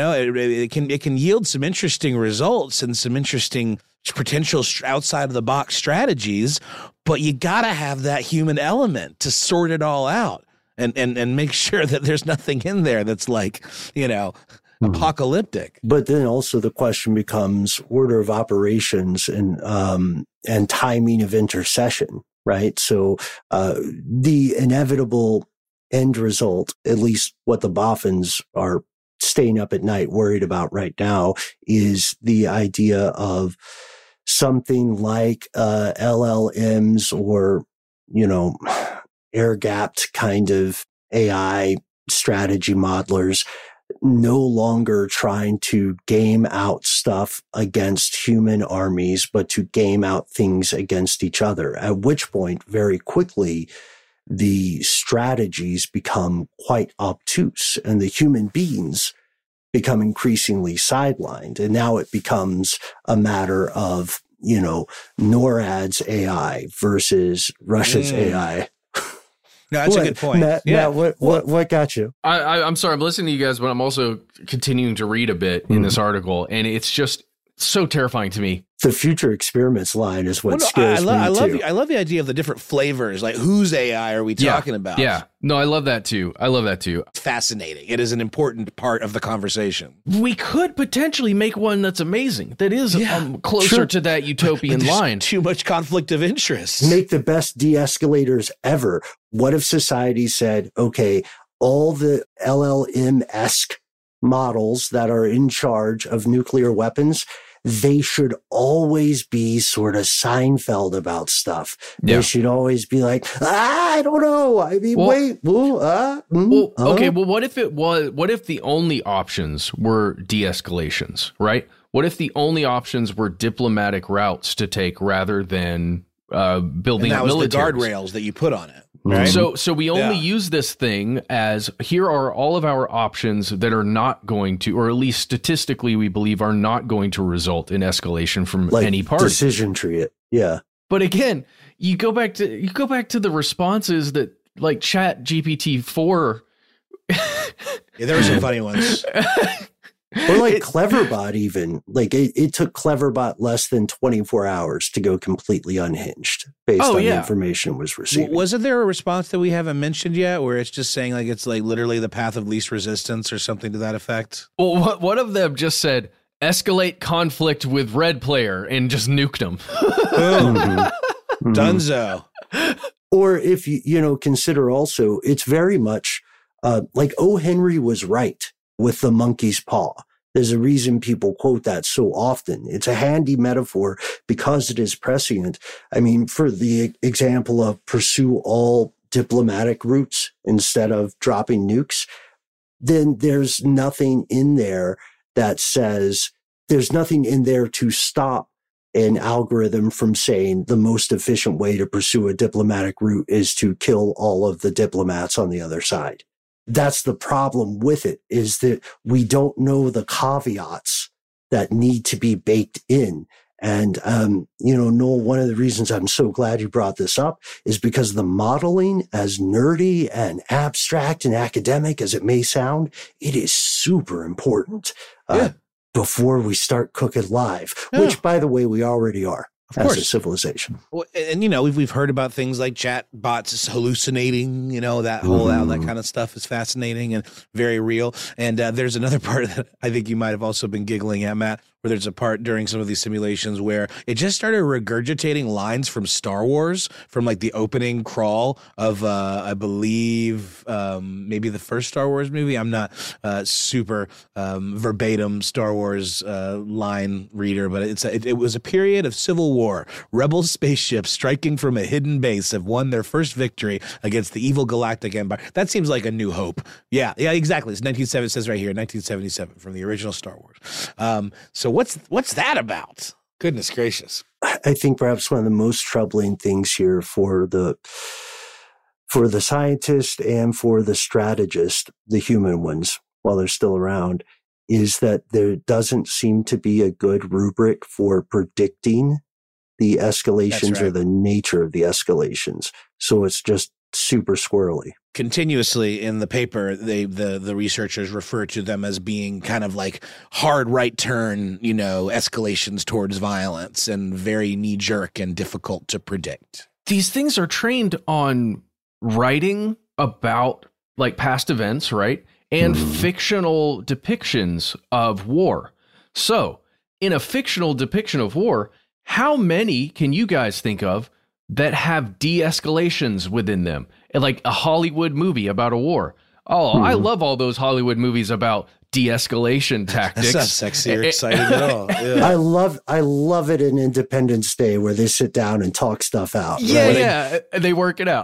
It can yield some interesting results and some interesting potential outside of the box strategies, but you got to have that human element to sort it all out and make sure that there's nothing in there that's like, apocalyptic. But then also the question becomes order of operations and timing of intercession, right? So the inevitable end result, at least what the Boffins are staying up at night worried about right now, is the idea of something like LLMs or, air-gapped kind of AI strategy modelers no longer trying to game out stuff against human armies, but to game out things against each other, at which point very quickly the strategies become quite obtuse and the human beings become increasingly sidelined. And now it becomes a matter of, NORAD's AI versus Russia's AI. No, that's a good point. Matt, what got you? I'm sorry, I'm listening to you guys, but I'm also continuing to read a bit in this article, and it's just so terrifying to me. The future experiments line is what scares me too. I love the idea of the different flavors. Like, whose AI are we talking about? Yeah. No, I love that too. It's fascinating. It is an important part of the conversation. We could potentially make one that's amazing. That is closer to that utopian line. Too much conflict of interest. Make the best de-escalators ever. What if society said, okay, all the LLM-esque models that are in charge of nuclear weapons, they should always be sort of Seinfeld about stuff. They should always be like, I don't know. I mean, okay. Well, what if the only options were de-escalations, right? What if the only options were diplomatic routes to take rather than building and that was militaries? The guardrails that you put on it. Right. So we only use this thing as, here are all of our options that are not going to, or at least statistically we believe are not going to result in escalation from any party. Decision tree it. Yeah. But again, you go back to the responses that like ChatGPT-4. There were some funny ones. Or like Cleverbot even. Like it took Cleverbot less than 24 hours to go completely unhinged, based on the information it was receiving. Wasn't there a response that we haven't mentioned yet where it's just saying like it's like literally the path of least resistance or something to that effect? Well, one of them just said, escalate conflict with red player and just nuked them. Dunzo. Or if you consider also, it's very much like O. Henry was right with the monkey's paw. There's a reason people quote that so often. It's a handy metaphor because it is prescient. I mean, for the example of pursue all diplomatic routes instead of dropping nukes, then there's nothing in there that says, there's nothing in there to stop an algorithm from saying the most efficient way to pursue a diplomatic route is to kill all of the diplomats on the other side. That's the problem with it, is that we don't know the caveats that need to be baked in. And, Noel, one of the reasons I'm so glad you brought this up is because the modeling, as nerdy and abstract and academic as it may sound, it is super important before we start cooking live, which, by the way, we already are. As a civilization. Well, and we've heard about things like chat bots hallucinating, that whole that kind of stuff is fascinating and very real. And there's another part that I think you might have also been giggling at, Matt, where there's a part during some of these simulations where it just started regurgitating lines from Star Wars, from like the opening crawl of I believe maybe the first Star Wars movie. I'm not super verbatim Star Wars line reader, but it was a period of civil war. Rebel spaceships striking from a hidden base have won their first victory against the evil galactic empire. That seems like A New Hope. Yeah, exactly. It's 1970. It says right here, 1977 from the original Star Wars. So what's that about? Goodness gracious. I think perhaps one of the most troubling things here for the scientist and for the strategist, the human ones, while they're still around, is that there doesn't seem to be a good rubric for predicting the escalations or the nature of the escalations. So it's just super squirrely. Continuously in the paper, the researchers refer to them as being kind of like hard right turn, escalations towards violence and very knee jerk and difficult to predict. These things are trained on writing about like past events, right? And fictional depictions of war. So in a fictional depiction of war, how many can you guys think of that have de-escalations within them? Like a Hollywood movie about a war. Oh, I love all those Hollywood movies about de-escalation tactics. That's not sexy or exciting at all. Yeah. I love it in Independence Day where they sit down and talk stuff out. Yeah, they work it out.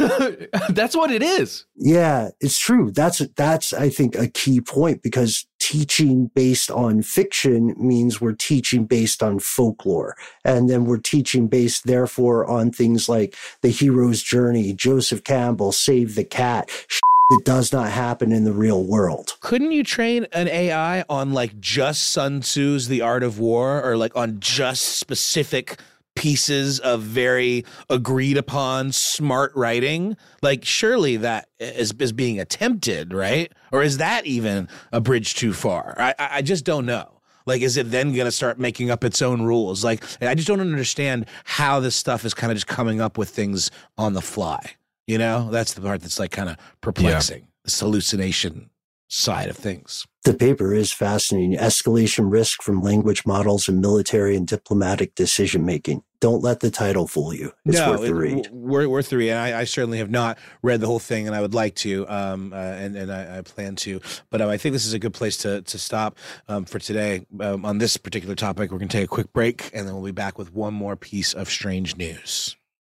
That's what it is. Yeah, it's true. That's I think a key point, because teaching based on fiction means we're teaching based on folklore. And then we're teaching based, therefore, on things like The Hero's Journey, Joseph Campbell, Save the Cat. It does not happen in the real world. Couldn't you train an AI on like just Sun Tzu's The Art of War, or like on just specific pieces of very agreed upon smart writing? Like surely that is being attempted, right? Or is that even a bridge too far? I just don't know. Like, is it then going to start making up its own rules? Like, I just don't understand how this stuff is kind of just coming up with things on the fly. That's the part that's like kind of perplexing, this hallucination side of things. The paper is fascinating. Escalation risk from language models and military and diplomatic decision making. Don't let the title fool you. It's worth the read. Worth the read. And I certainly have not read the whole thing, and I would like to, and I plan to. But I think this is a good place to stop for today on this particular topic. We're going to take a quick break, and then we'll be back with one more piece of strange news.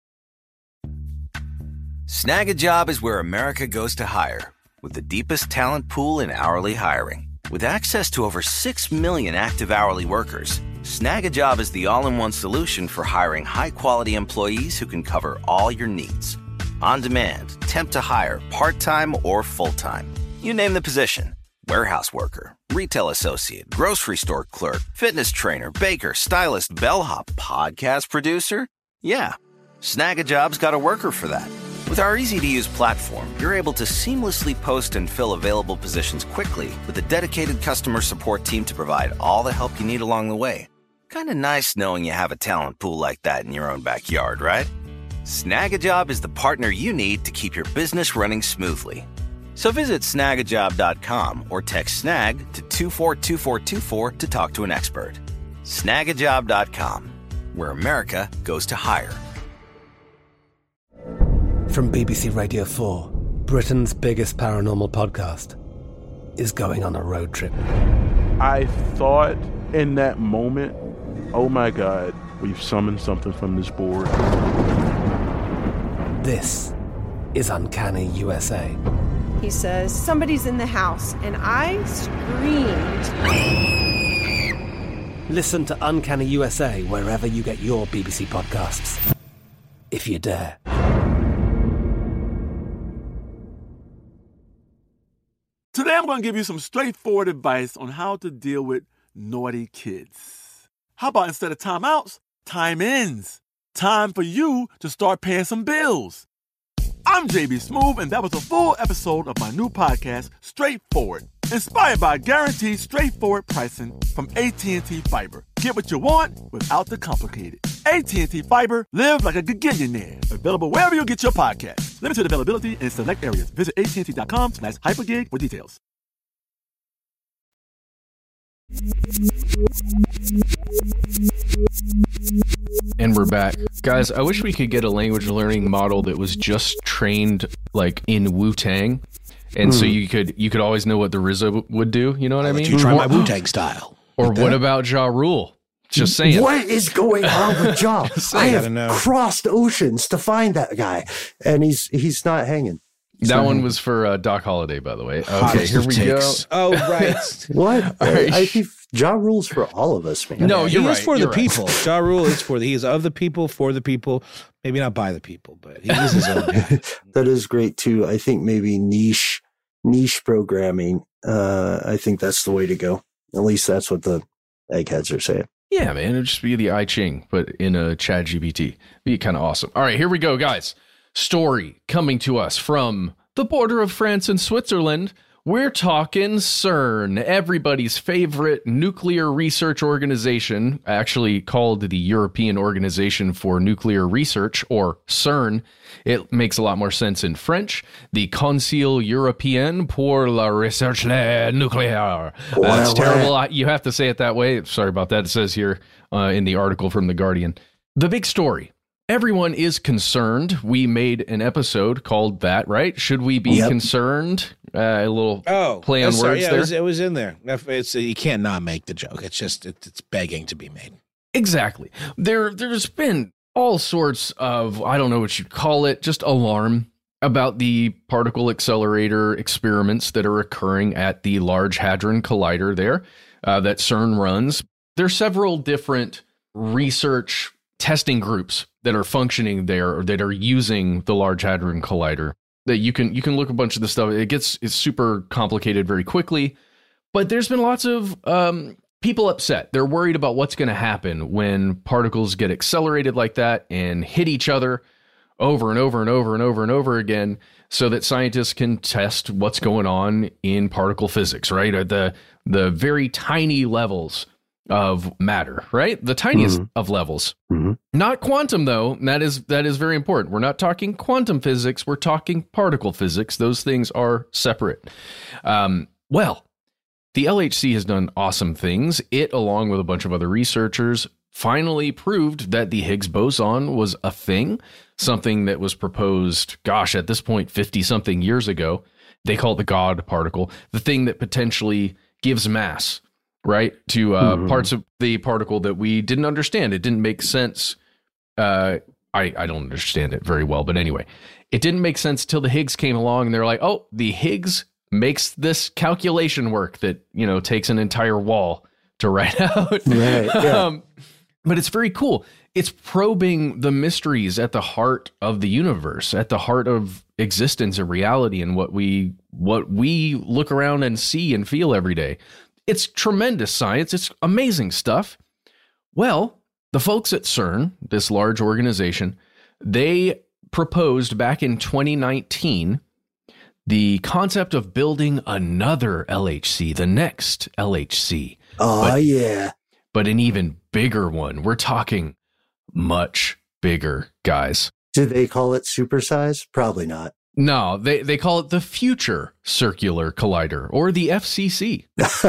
Snag a Job is where America goes to hire, with the deepest talent pool in hourly hiring. With access to over 6 million active hourly workers, Snag a Job is the all-in-one solution for hiring high-quality employees who can cover all your needs. On demand, temp to hire, part-time or full-time. You name the position: warehouse worker, retail associate, grocery store clerk, fitness trainer, baker, stylist, bellhop, podcast producer. Yeah, Snag a Job's got a worker for that. With our easy-to-use platform, you're able to seamlessly post and fill available positions quickly with a dedicated customer support team to provide all the help you need along the way. Kind of nice knowing you have a talent pool like that in your own backyard, right? Snagajob is the partner you need to keep your business running smoothly. So visit snagajob.com or text snag to 242424 to talk to an expert. Snagajob.com, where America goes to hire. From BBC Radio 4, Britain's biggest paranormal podcast is going on a road trip. I thought in that moment, oh my God, we've summoned something from this board. This is Uncanny USA. He says, somebody's in the house, and I screamed. Listen to Uncanny USA wherever you get your BBC podcasts, if you dare. Today I'm going to give you some straightforward advice on how to deal with naughty kids. How about instead of timeouts, time-ins? Time for you to start paying some bills. I'm JB Smoove, and that was a full episode of my new podcast, Straightforward, inspired by guaranteed straightforward pricing from AT&T Fiber. Get what you want without the complicated. AT&T Fiber, live like a gigillionaire. Available wherever you get your podcast. Limited availability in select areas. Visit AT&T.com/hypergig for details. And we're back. Guys, I wish we could get a language learning model that was just trained like in Wu-Tang. And so you could always know what the RZA would do, you know what I mean? You try my Wu-Tang style. Or what about Ja Rule? Just saying. What is going on with Ja? I have crossed oceans to find that guy, and he's not hanging. That one was for Doc Holliday, by the way. Okay, here we go. Oh, right. What? I think Ja Rule's for all of us, man. No, you're right. He's for the people. Ja Rule is he is of the people, for the people. Maybe not by the people, but he is his own guy. That is great too. I think maybe niche programming. I think that's the way to go. At least that's what the eggheads are saying. Yeah, man. It'd just be the I Ching, but in a ChatGPT. Be kind of awesome. All right, here we go, guys. Story coming to us from the border of France and Switzerland. We're talking CERN, everybody's favorite nuclear research organization, actually called the European Organization for Nuclear Research, or CERN. It makes a lot more sense in French. The Conseil Européen pour la Recherche Nucléaire. That's terrible. You have to say it that way. Sorry about that. It says here in the article from The Guardian. The big story. Everyone is concerned. We made an episode called that, right? Should we be concerned? A little play on words there. It was in there. You can't not make the joke. It's just it's begging to be made. Exactly. There's been all sorts of, I don't know what you'd call it, just alarm about the particle accelerator experiments that are occurring at the Large Hadron Collider there that CERN runs. There's several different research testing groups that are functioning there or that are using the Large Hadron Collider. That you can look a bunch of the stuff. It's super complicated very quickly, but there's been lots of people upset. They're worried about what's going to happen when particles get accelerated like that and hit each other over and over and over and over and over again, so that scientists can test what's going on in particle physics, right? At the very tiny levels of matter, right? The tiniest of levels. Not quantum, though. That is very important. We're not talking quantum physics. We're talking particle physics. Those things are separate. Well, the LHC has done awesome things. It, along with a bunch of other researchers, finally proved that the Higgs boson was a thing, something that was proposed, at this point, 50-something years ago. They call it the God particle, the thing that potentially gives mass, right, to parts of the particle that we didn't understand. It didn't make sense. I don't understand it very well, but anyway, it didn't make sense till the Higgs came along, and they're like, oh, the Higgs makes this calculation work that, takes an entire wall to write out. Right. Yeah. But it's very cool. It's probing the mysteries at the heart of the universe, at the heart of existence and reality, and what we look around and see and feel every day. It's tremendous science. It's amazing stuff. Well, the folks at CERN, this large organization, they proposed back in 2019 the concept of building another LHC, the next LHC. But an even bigger one. We're talking much bigger, guys. Do they call it supersize? Probably not. No, they call it the Future Circular Collider, or the FCC.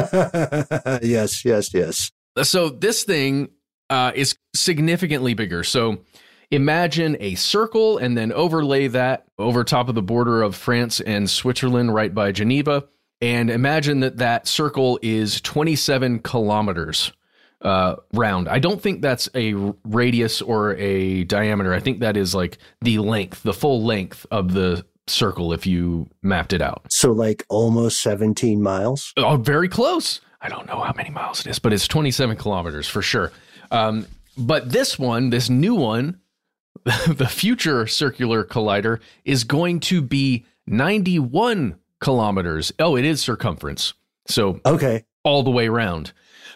Yes. So this thing is significantly bigger. So imagine a circle and then overlay that over top of the border of France and Switzerland right by Geneva. And imagine that circle is 27 kilometers round. I don't think that's a radius or a diameter. I think that is like the full length of the circle if you mapped it out. So like almost 17 miles? Oh, very close. I don't know how many miles it is, but it's 27 kilometers for sure. But this new one, the Future Circular Collider, is going to be 91 kilometers. Oh, it is circumference. So okay, all the way around.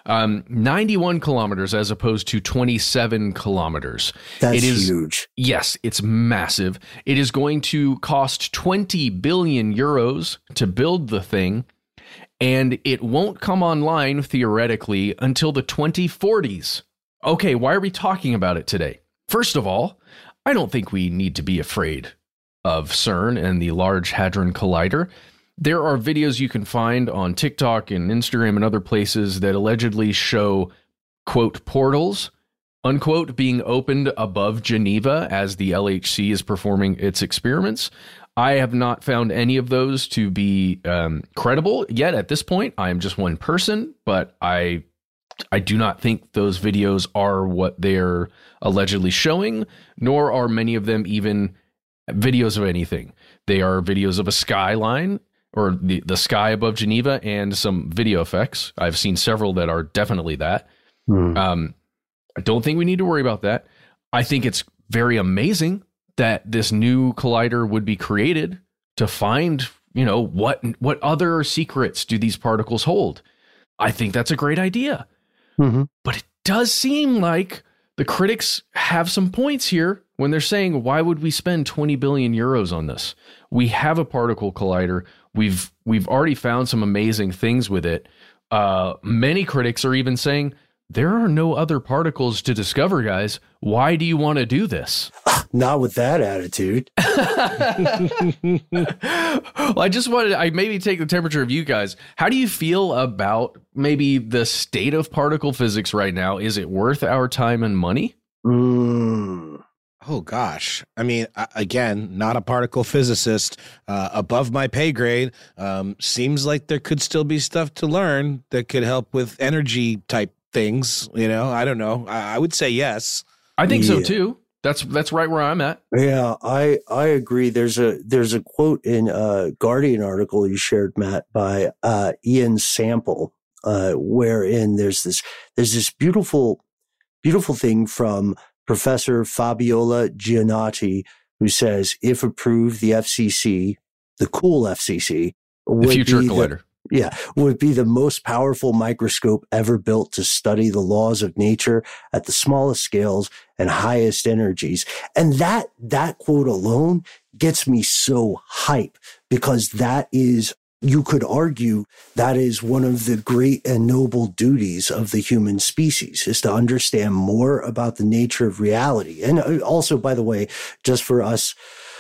91 kilometers as opposed to 27 kilometers. That's huge. Yes, it's massive. It is going to cost 20 billion euros to build the thing, and it won't come online theoretically until the 2040s. Okay, why are we talking about it today? First of all, I don't think we need to be afraid of CERN and the Large Hadron Collider. There are videos you can find on TikTok and Instagram and other places that allegedly show, quote, portals, unquote, being opened above Geneva as the LHC is performing its experiments. I have not found any of those to be credible yet at this point. I am just one person, but I do not think those videos are what they're allegedly showing, nor are many of them even videos of anything. They are videos of a skyline, or the sky above Geneva, and some video effects. I've seen several that are definitely that. I don't think we need to worry about that. I think it's very amazing that this new collider would be created to find, what other secrets do these particles hold? I think that's a great idea. Mm-hmm. But it does seem like the critics have some points here when they're saying, why would we spend 20 billion euros on this? We have a particle collider. We've already found some amazing things with it. Many critics are even saying, there are no other particles to discover, guys. Why do you want to do this? Not with that attitude. Well, I maybe take the temperature of you guys. How do you feel about maybe the state of particle physics right now? Is it worth our time and money? Oh, gosh. I mean, again, not a particle physicist, above my pay grade. Seems like there could still be stuff to learn that could help with energy type things. I don't know. I would say yes. I think so too. That's right where I'm at. Yeah, I agree. There's a quote in a Guardian article you shared, Matt, by Ian Sample, wherein there's this beautiful thing from Professor Fabiola Giannotti, who says, if approved, the FCC, the cool FCC, the Future Collider. Would be the most powerful microscope ever built to study the laws of nature at the smallest scales and highest energies. And that quote alone gets me so hype, because that is, you could argue, that is one of the great and noble duties of the human species, is to understand more about the nature of reality. And also, by the way, just for us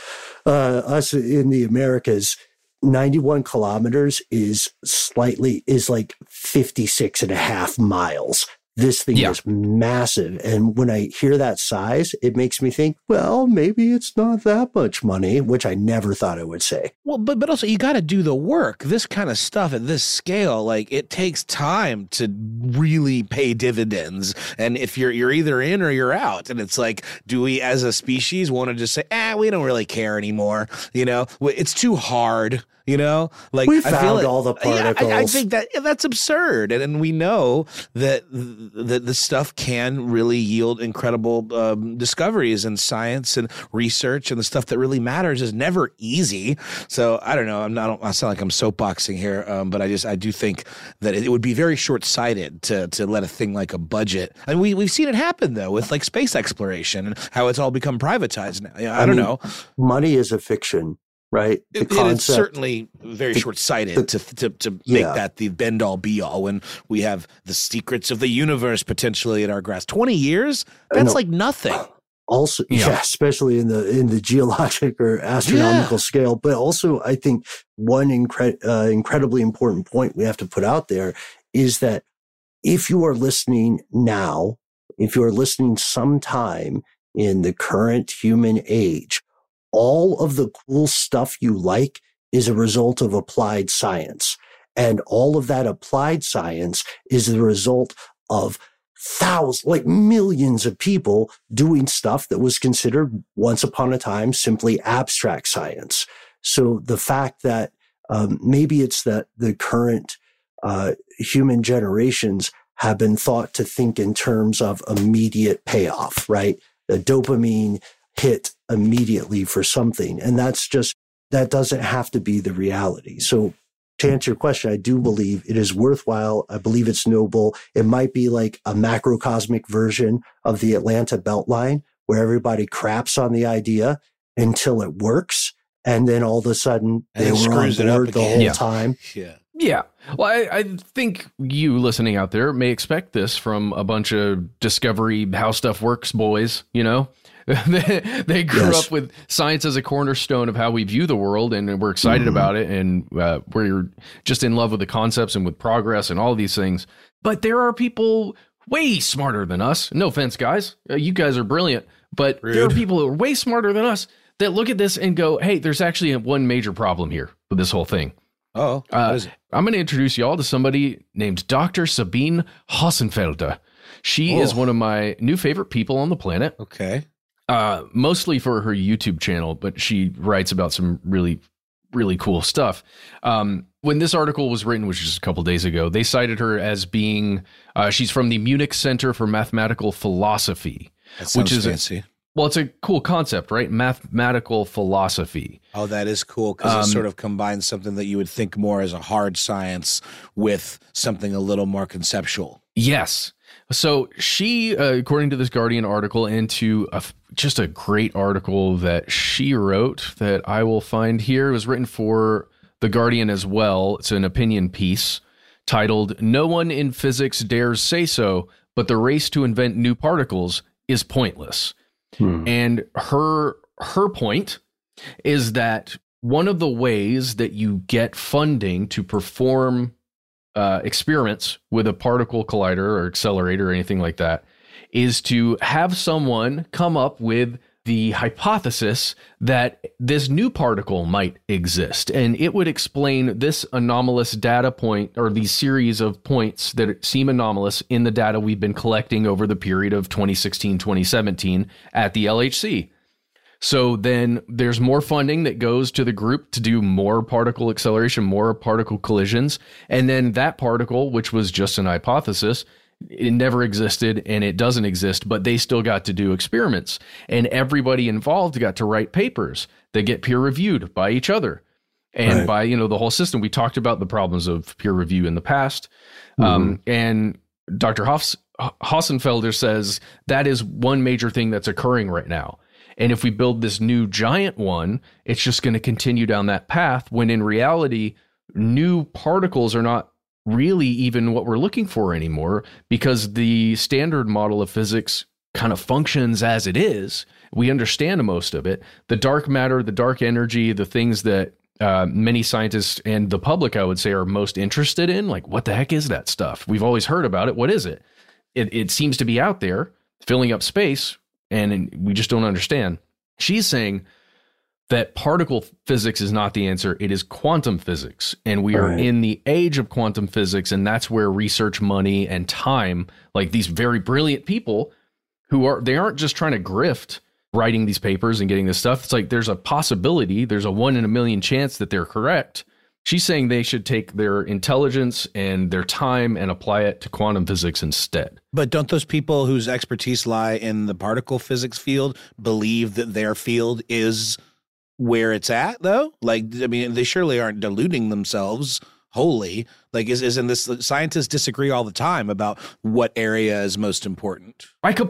in the Americas, 91 kilometers is like 56 and a half miles. This thing is massive. And when I hear that size, it makes me think, well, maybe it's not that much money, which I never thought I would say. Well, but also you got to do the work. This kind of stuff at this scale, like, it takes time to really pay dividends. And if you're either in or you're out, and it's like, do we as a species want to just say, we don't really care anymore? It's too hard. Like, we found all the particles. I think that's absurd. And we know that this stuff can really yield incredible discoveries in science and research, and the stuff that really matters is never easy. So I don't know. I sound like I'm soapboxing here, but I do think that it would be very short-sighted to let a thing like a budget. And we've seen it happen though with like space exploration and how it's all become privatized now. I don't know. Money is a fiction. Right. It's certainly very short-sighted to make that the end-all be-all when we have the secrets of the universe potentially in our grasp. 20 years? That's like nothing. Also, especially in the geologic or astronomical scale. But also, I think one incredibly important point we have to put out there is that if you are listening now, if you are listening sometime in the current human age, all of the cool stuff you like is a result of applied science. And all of that applied science is the result of thousands, like millions of people doing stuff that was considered once upon a time simply abstract science. So the fact that maybe it's that the current human generations have been thought to think in terms of immediate payoff, right? The dopamine hit immediately for something. And that doesn't have to be the reality. So to answer your question, I do believe it is worthwhile. I believe it's noble. It might be like a macrocosmic version of the Atlanta Beltline where everybody craps on the idea until it works. And then all of a sudden they were on board the whole time. Yeah. Well, I think you listening out there may expect this from a bunch of Discovery How Stuff Works boys, you know? They grew up with science as a cornerstone of how we view the world, and we're excited about it, and we're just in love with the concepts and with progress and all these things. But there are people way smarter than us. No offense, guys. You guys are brilliant. But there are people who are way smarter than us that look at this and go, hey, there's actually one major problem here with this whole thing. Oh, I'm going to introduce y'all to somebody named Dr. Sabine Hossenfelder. She is one of my new favorite people on the planet. Okay. Mostly for her YouTube channel, but she writes about some really, really cool stuff. When this article was written, which was a couple days ago, they cited her as being, she's from the Munich Center for Mathematical Philosophy. That sounds fancy. Well, it's a cool concept, right? Mathematical philosophy. Oh, that is cool because it sort of combines something that you would think more as a hard science with something a little more conceptual. Yes. So she, according to this Guardian article, into just a great article that she wrote that I will find here. It was written for the Guardian as well. It's an opinion piece titled, "No one in physics dares say so, but the race to invent new particles is pointless." And her point is that one of the ways that you get funding to perform experiments with a particle collider or accelerator or anything like that is to have someone come up with the hypothesis that this new particle might exist. And it would explain this anomalous data point, or these series of points that seem anomalous in the data we've been collecting over the period of 2016, 2017 at the LHC. So then there's more funding that goes to the group to do more particle acceleration, more particle collisions. And then that particle, which was just an hypothesis, it never existed and it doesn't exist, but they still got to do experiments. And everybody involved got to write papers that get peer reviewed by each other and by, the whole system. We talked about the problems of peer review in the past. And Dr. Hossenfelder says that is one major thing that's occurring right now. And if we build this new giant one, it's just going to continue down that path when in reality, new particles are not really even what we're looking for anymore, because the standard model of physics kind of functions as it is. We understand most of it. The dark matter, the dark energy, the things that many scientists and the public, I would say, are most interested in, like, what the heck is that stuff? We've always heard about it. What is it? It seems to be out there filling up space, and we just don't understand. She's saying that particle physics is not the answer. It is quantum physics. And we are in the age of quantum physics. And that's where research money and time, like these very brilliant people they aren't just trying to grift writing these papers and getting this stuff. It's like there's a possibility, there's a 1 in a million chance that they're correct. She's saying they should take their intelligence and their time and apply it to quantum physics instead. But don't those people whose expertise lie in the particle physics field believe that their field is where it's at, though? Like, I mean, they surely aren't deluding themselves wholly. Like, isn't this, scientists disagree all the time about what area is most important?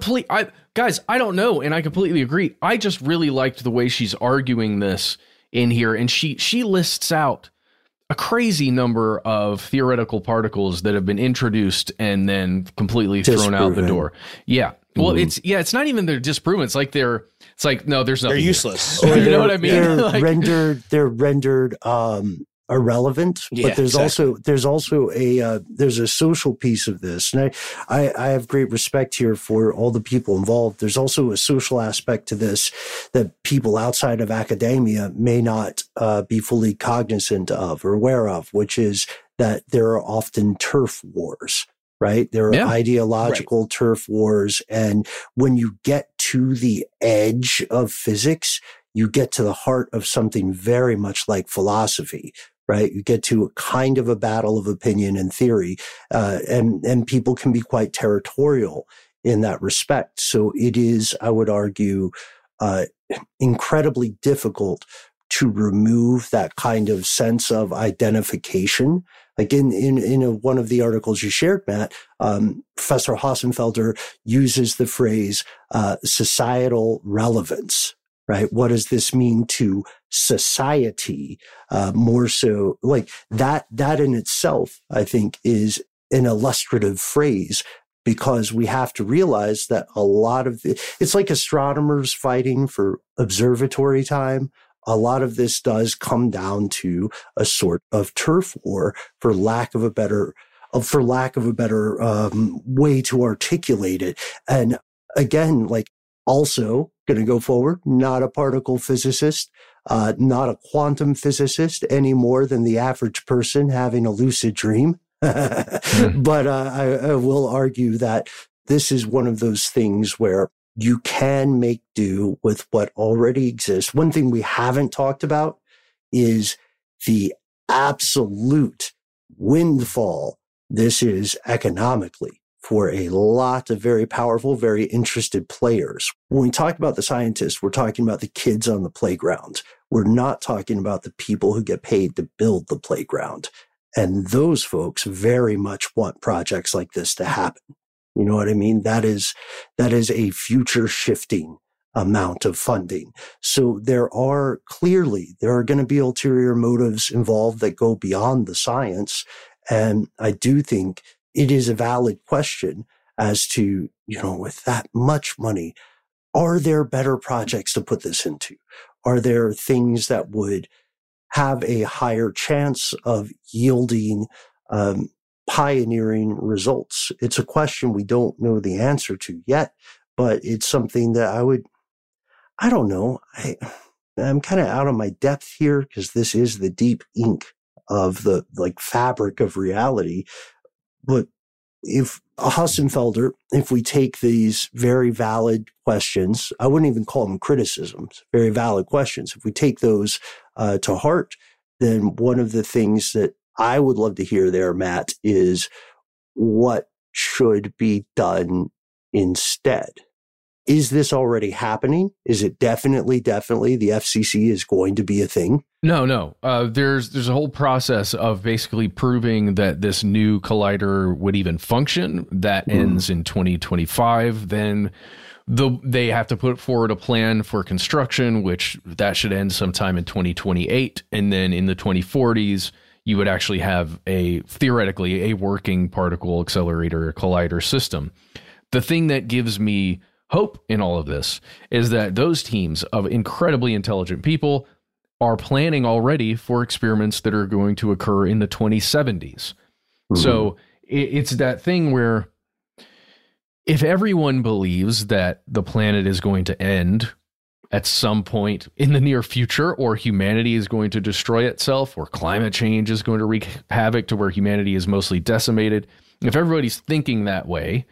Guys, I don't know, and I completely agree. I just really liked the way she's arguing this in here, and she lists out a crazy number of theoretical particles that have been introduced and then completely thrown out the door. Yeah. Well, it's not even they're disproven. It's like no, there's nothing. They're useless. You know what I mean? They're rendered irrelevant. Yeah, but there's also a social piece of this, and I have great respect here for all the people involved. There's also a social aspect to this that people outside of academia may not be fully cognizant of or aware of, which is that there are often turf wars. Right? There are ideological turf wars. And when you get to the edge of physics, you get to the heart of something very much like philosophy, right? You get to a kind of a battle of opinion and theory. And people can be quite territorial in that respect. So it is, I would argue, incredibly difficult to remove that kind of sense of identification. Like in one of the articles you shared, Matt, Professor Hossenfelder uses the phrase societal relevance, right? What does this mean to society? More so, like that in itself, I think, is an illustrative phrase, because we have to realize that a lot of it's like astronomers fighting for observatory time. A lot of this does come down to a sort of turf war, for lack of a better way to articulate it. And again, like, also going to go forward, not a particle physicist, not a quantum physicist any more than the average person having a lucid dream. But I will argue that this is one of those things where you can make do with what already exists. One thing we haven't talked about is the absolute windfall this is economically for a lot of very powerful, very interested players. When we talk about the scientists, we're talking about the kids on the playground. We're not talking about the people who get paid to build the playground. And those folks very much want projects like this to happen. You know what I mean? That is a future shifting amount of funding. So there are going to be ulterior motives involved that go beyond the science. And I do think it is a valid question as to, with that much money, are there better projects to put this into? Are there things that would have a higher chance of yielding pioneering results? It's a question we don't know the answer to yet, but it's something that I don't know. I'm kind of out of my depth here, because this is the deep ink of the fabric of reality. But if Hossenfelder, if we take these very valid questions, I wouldn't even call them criticisms, very valid questions. If we take those to heart, then one of the things that I would love to hear there, Matt, is what should be done instead. Is this already happening? Is it definitely the FCC is going to be a thing? No. There's a whole process of basically proving that this new collider would even function. That ends in 2025. Then they have to put forward a plan for construction, which that should end sometime in 2028. And then in the 2040s, you would actually have theoretically a working particle accelerator collider system. The thing that gives me hope in all of this is that those teams of incredibly intelligent people are planning already for experiments that are going to occur in the 2070s. So it's that thing where if everyone believes that the planet is going to end at some point in the near future, or humanity is going to destroy itself, or climate change is going to wreak havoc to where humanity is mostly decimated, if everybody's thinking that way,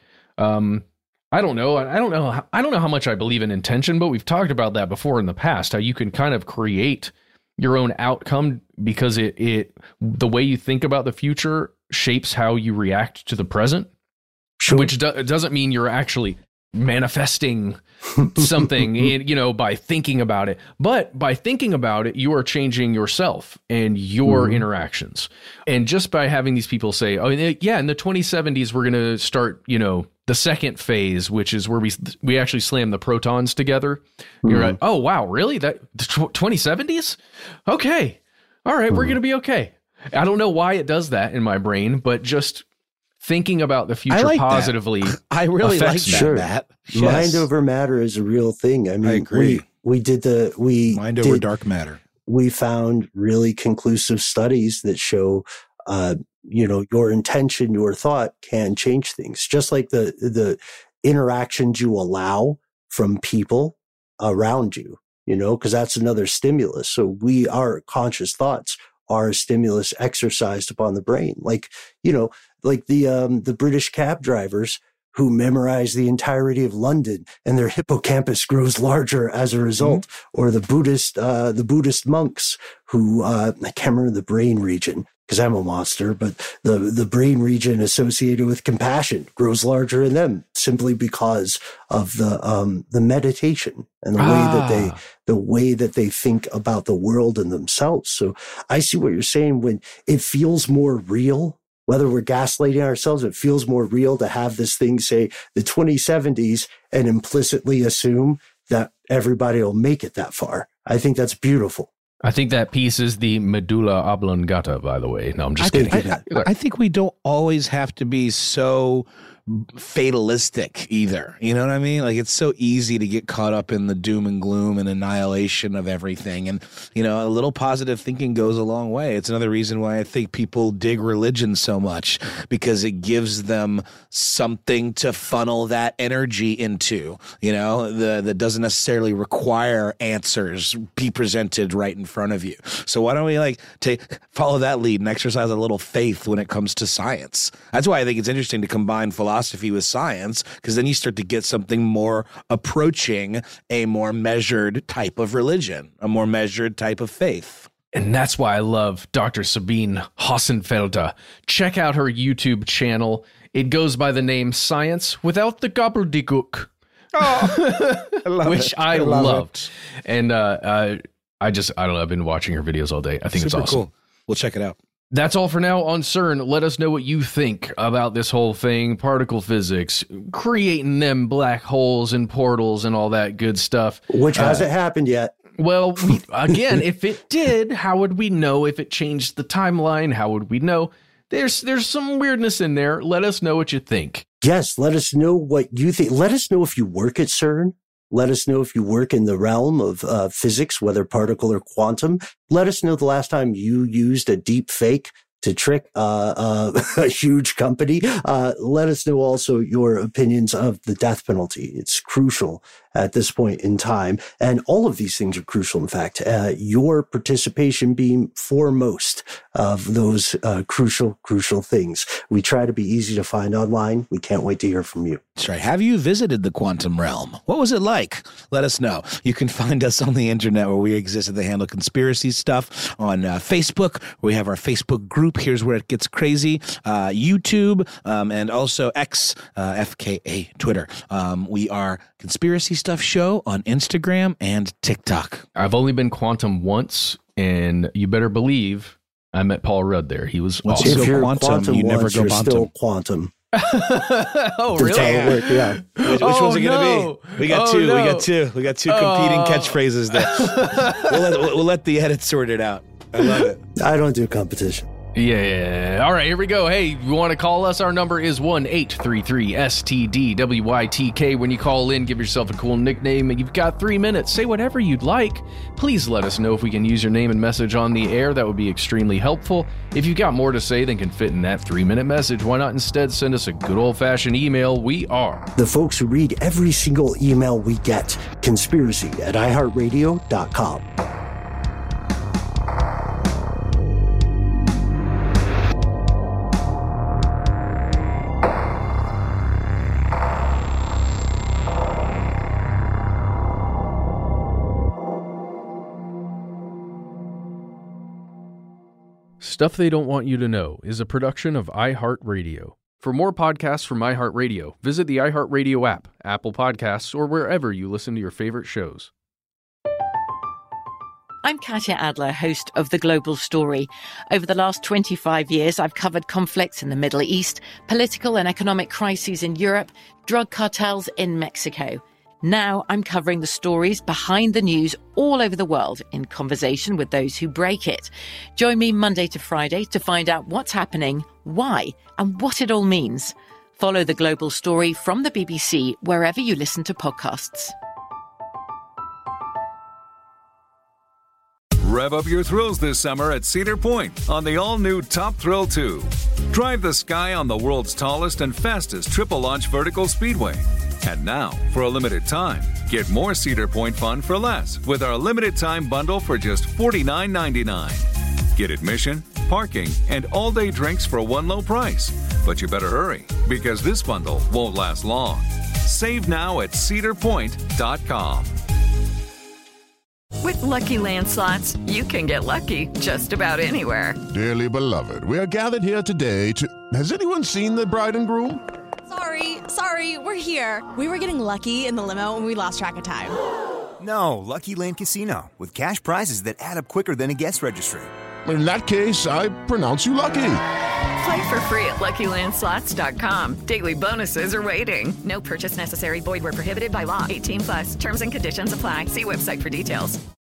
I don't know. I don't know how much I believe in intention, but we've talked about that before in the past, how you can kind of create your own outcome because the way you think about the future shapes how you react to the present, which doesn't mean you're actually manifesting something, by thinking about it. But by thinking about it, you are changing yourself and your interactions. And just by having these people say, oh, yeah, in the 2070s, we're going to start, the second phase, which is where we actually slam the protons together. You're like, oh, wow, really? That 2070s? Okay. All right, we're going to be okay. I don't know why it does that in my brain, but just thinking about the future positively. I really like that, Matt. Yes. Mind over matter is a real thing. I mean, I agree. We did mind over dark matter. We found really conclusive studies that show, your intention, your thought can change things. Just like the interactions you allow from people around you, because that's another stimulus. So our conscious thoughts are a stimulus exercised upon the brain. Like the British cab drivers who memorize the entirety of London and their hippocampus grows larger as a result, or the Buddhist monks who, I can't remember the brain region because I'm a monster, but the brain region associated with compassion grows larger in them simply because of the meditation and the way that they think about the world and themselves. So I see what you're saying when it feels more real. Whether we're gaslighting ourselves, it feels more real to have this thing say the 2070s and implicitly assume that everybody will make it that far. I think that's beautiful. I think that piece is the medulla oblongata, by the way. No, I'm just kidding. I think we don't always have to be so fatalistic either. You know what I mean? Like, it's so easy to get caught up in the doom and gloom and annihilation of everything. And, a little positive thinking goes a long way. It's another reason why I think people dig religion so much, because it gives them something to funnel that energy into, that doesn't necessarily require answers be presented right in front of you. So why don't we follow that lead and exercise a little faith when it comes to science? That's why I think it's interesting to combine philosophy with science, because then you start to get something more approaching a more measured type of religion, a more measured type of faith. And that's why I love Dr. Sabine Hossenfelder. Check out her YouTube channel. It goes by the name Science Without the Gobbledygook. Oh, I love which it. I love. And I don't know, I've been watching her videos all day. I think it's awesome. Cool. We'll check it out. That's all for now on CERN. Let us know what you think about this whole thing, particle physics, creating them black holes and portals and all that good stuff. Which hasn't happened yet. Well, again, if it did, how would we know? If it changed the timeline, how would we know? There's some weirdness in there. Let us know what you think. Yes, let us know what you think. Let us know if you work at CERN. Let us know if you work in the realm of physics, whether particle or quantum. Let us know the last time you used a deep fake to trick a huge company. Let us know also your opinions of the death penalty. It's crucial at this point in time. And all of these things are crucial, in fact. Your participation being foremost of those crucial things. We try to be easy to find online. We can't wait to hear from you. That's right. Have you visited the quantum realm? What was it like? Let us know. You can find us on the internet where we exist at the handle Conspiracy Stuff, on Facebook. We have our Facebook group. Here's where it gets crazy. YouTube, and also X, FKA, Twitter. We are Conspiracy Stuff Show on Instagram and TikTok. I've only been quantum once, and you better believe I met Paul Rudd there. He was awesome. If you're quantum you never go still quantum. Oh, really? Yeah. Which one's it going to be? We got two. No. We got two competing catchphrases there. we'll let the edit sort it out. I love it. I don't do competition. Yeah. All right, here we go. Hey, you want to call us? Our number is 1-833-STD-WYTK. When you call in, give yourself a cool nickname. You've got 3 minutes. Say whatever you'd like. Please let us know if we can use your name and message on the air. That would be extremely helpful. If you've got more to say than can fit in that 3-minute message, why not instead send us a good old-fashioned email? We are the folks who read every single email we get. Conspiracy@iHeartRadio.com. Stuff They Don't Want You to Know is a production of iHeartRadio. For more podcasts from iHeartRadio, visit the iHeartRadio app, Apple Podcasts, or wherever you listen to your favorite shows. I'm Katya Adler, host of The Global Story. Over the last 25 years, I've covered conflicts in the Middle East, political and economic crises in Europe, drug cartels in Mexico. Now I'm covering the stories behind the news all over the world in conversation with those who break it. Join me Monday to Friday to find out what's happening, why, and what it all means. Follow The Global Story from the BBC wherever you listen to podcasts. Rev up your thrills this summer at Cedar Point on the all-new Top Thrill 2. Drive the sky on the world's tallest and fastest triple-launch vertical speedway. And now, for a limited time, get more Cedar Point fun for less with our limited-time bundle for just $49.99. Get admission, parking, and all-day drinks for one low price. But you better hurry, because this bundle won't last long. Save now at cedarpoint.com. With Lucky Land Slots, you can get lucky just about anywhere. Dearly beloved, we are gathered here today to... Has anyone seen the bride and groom? Sorry, we're here. We were getting lucky in the limo and we lost track of time. No, Lucky Land Casino, with cash prizes that add up quicker than a guest registry. In that case, I pronounce you lucky. Play for free at LuckyLandSlots.com. Daily bonuses are waiting. No purchase necessary. Void where prohibited by law. 18+. Terms and conditions apply. See website for details.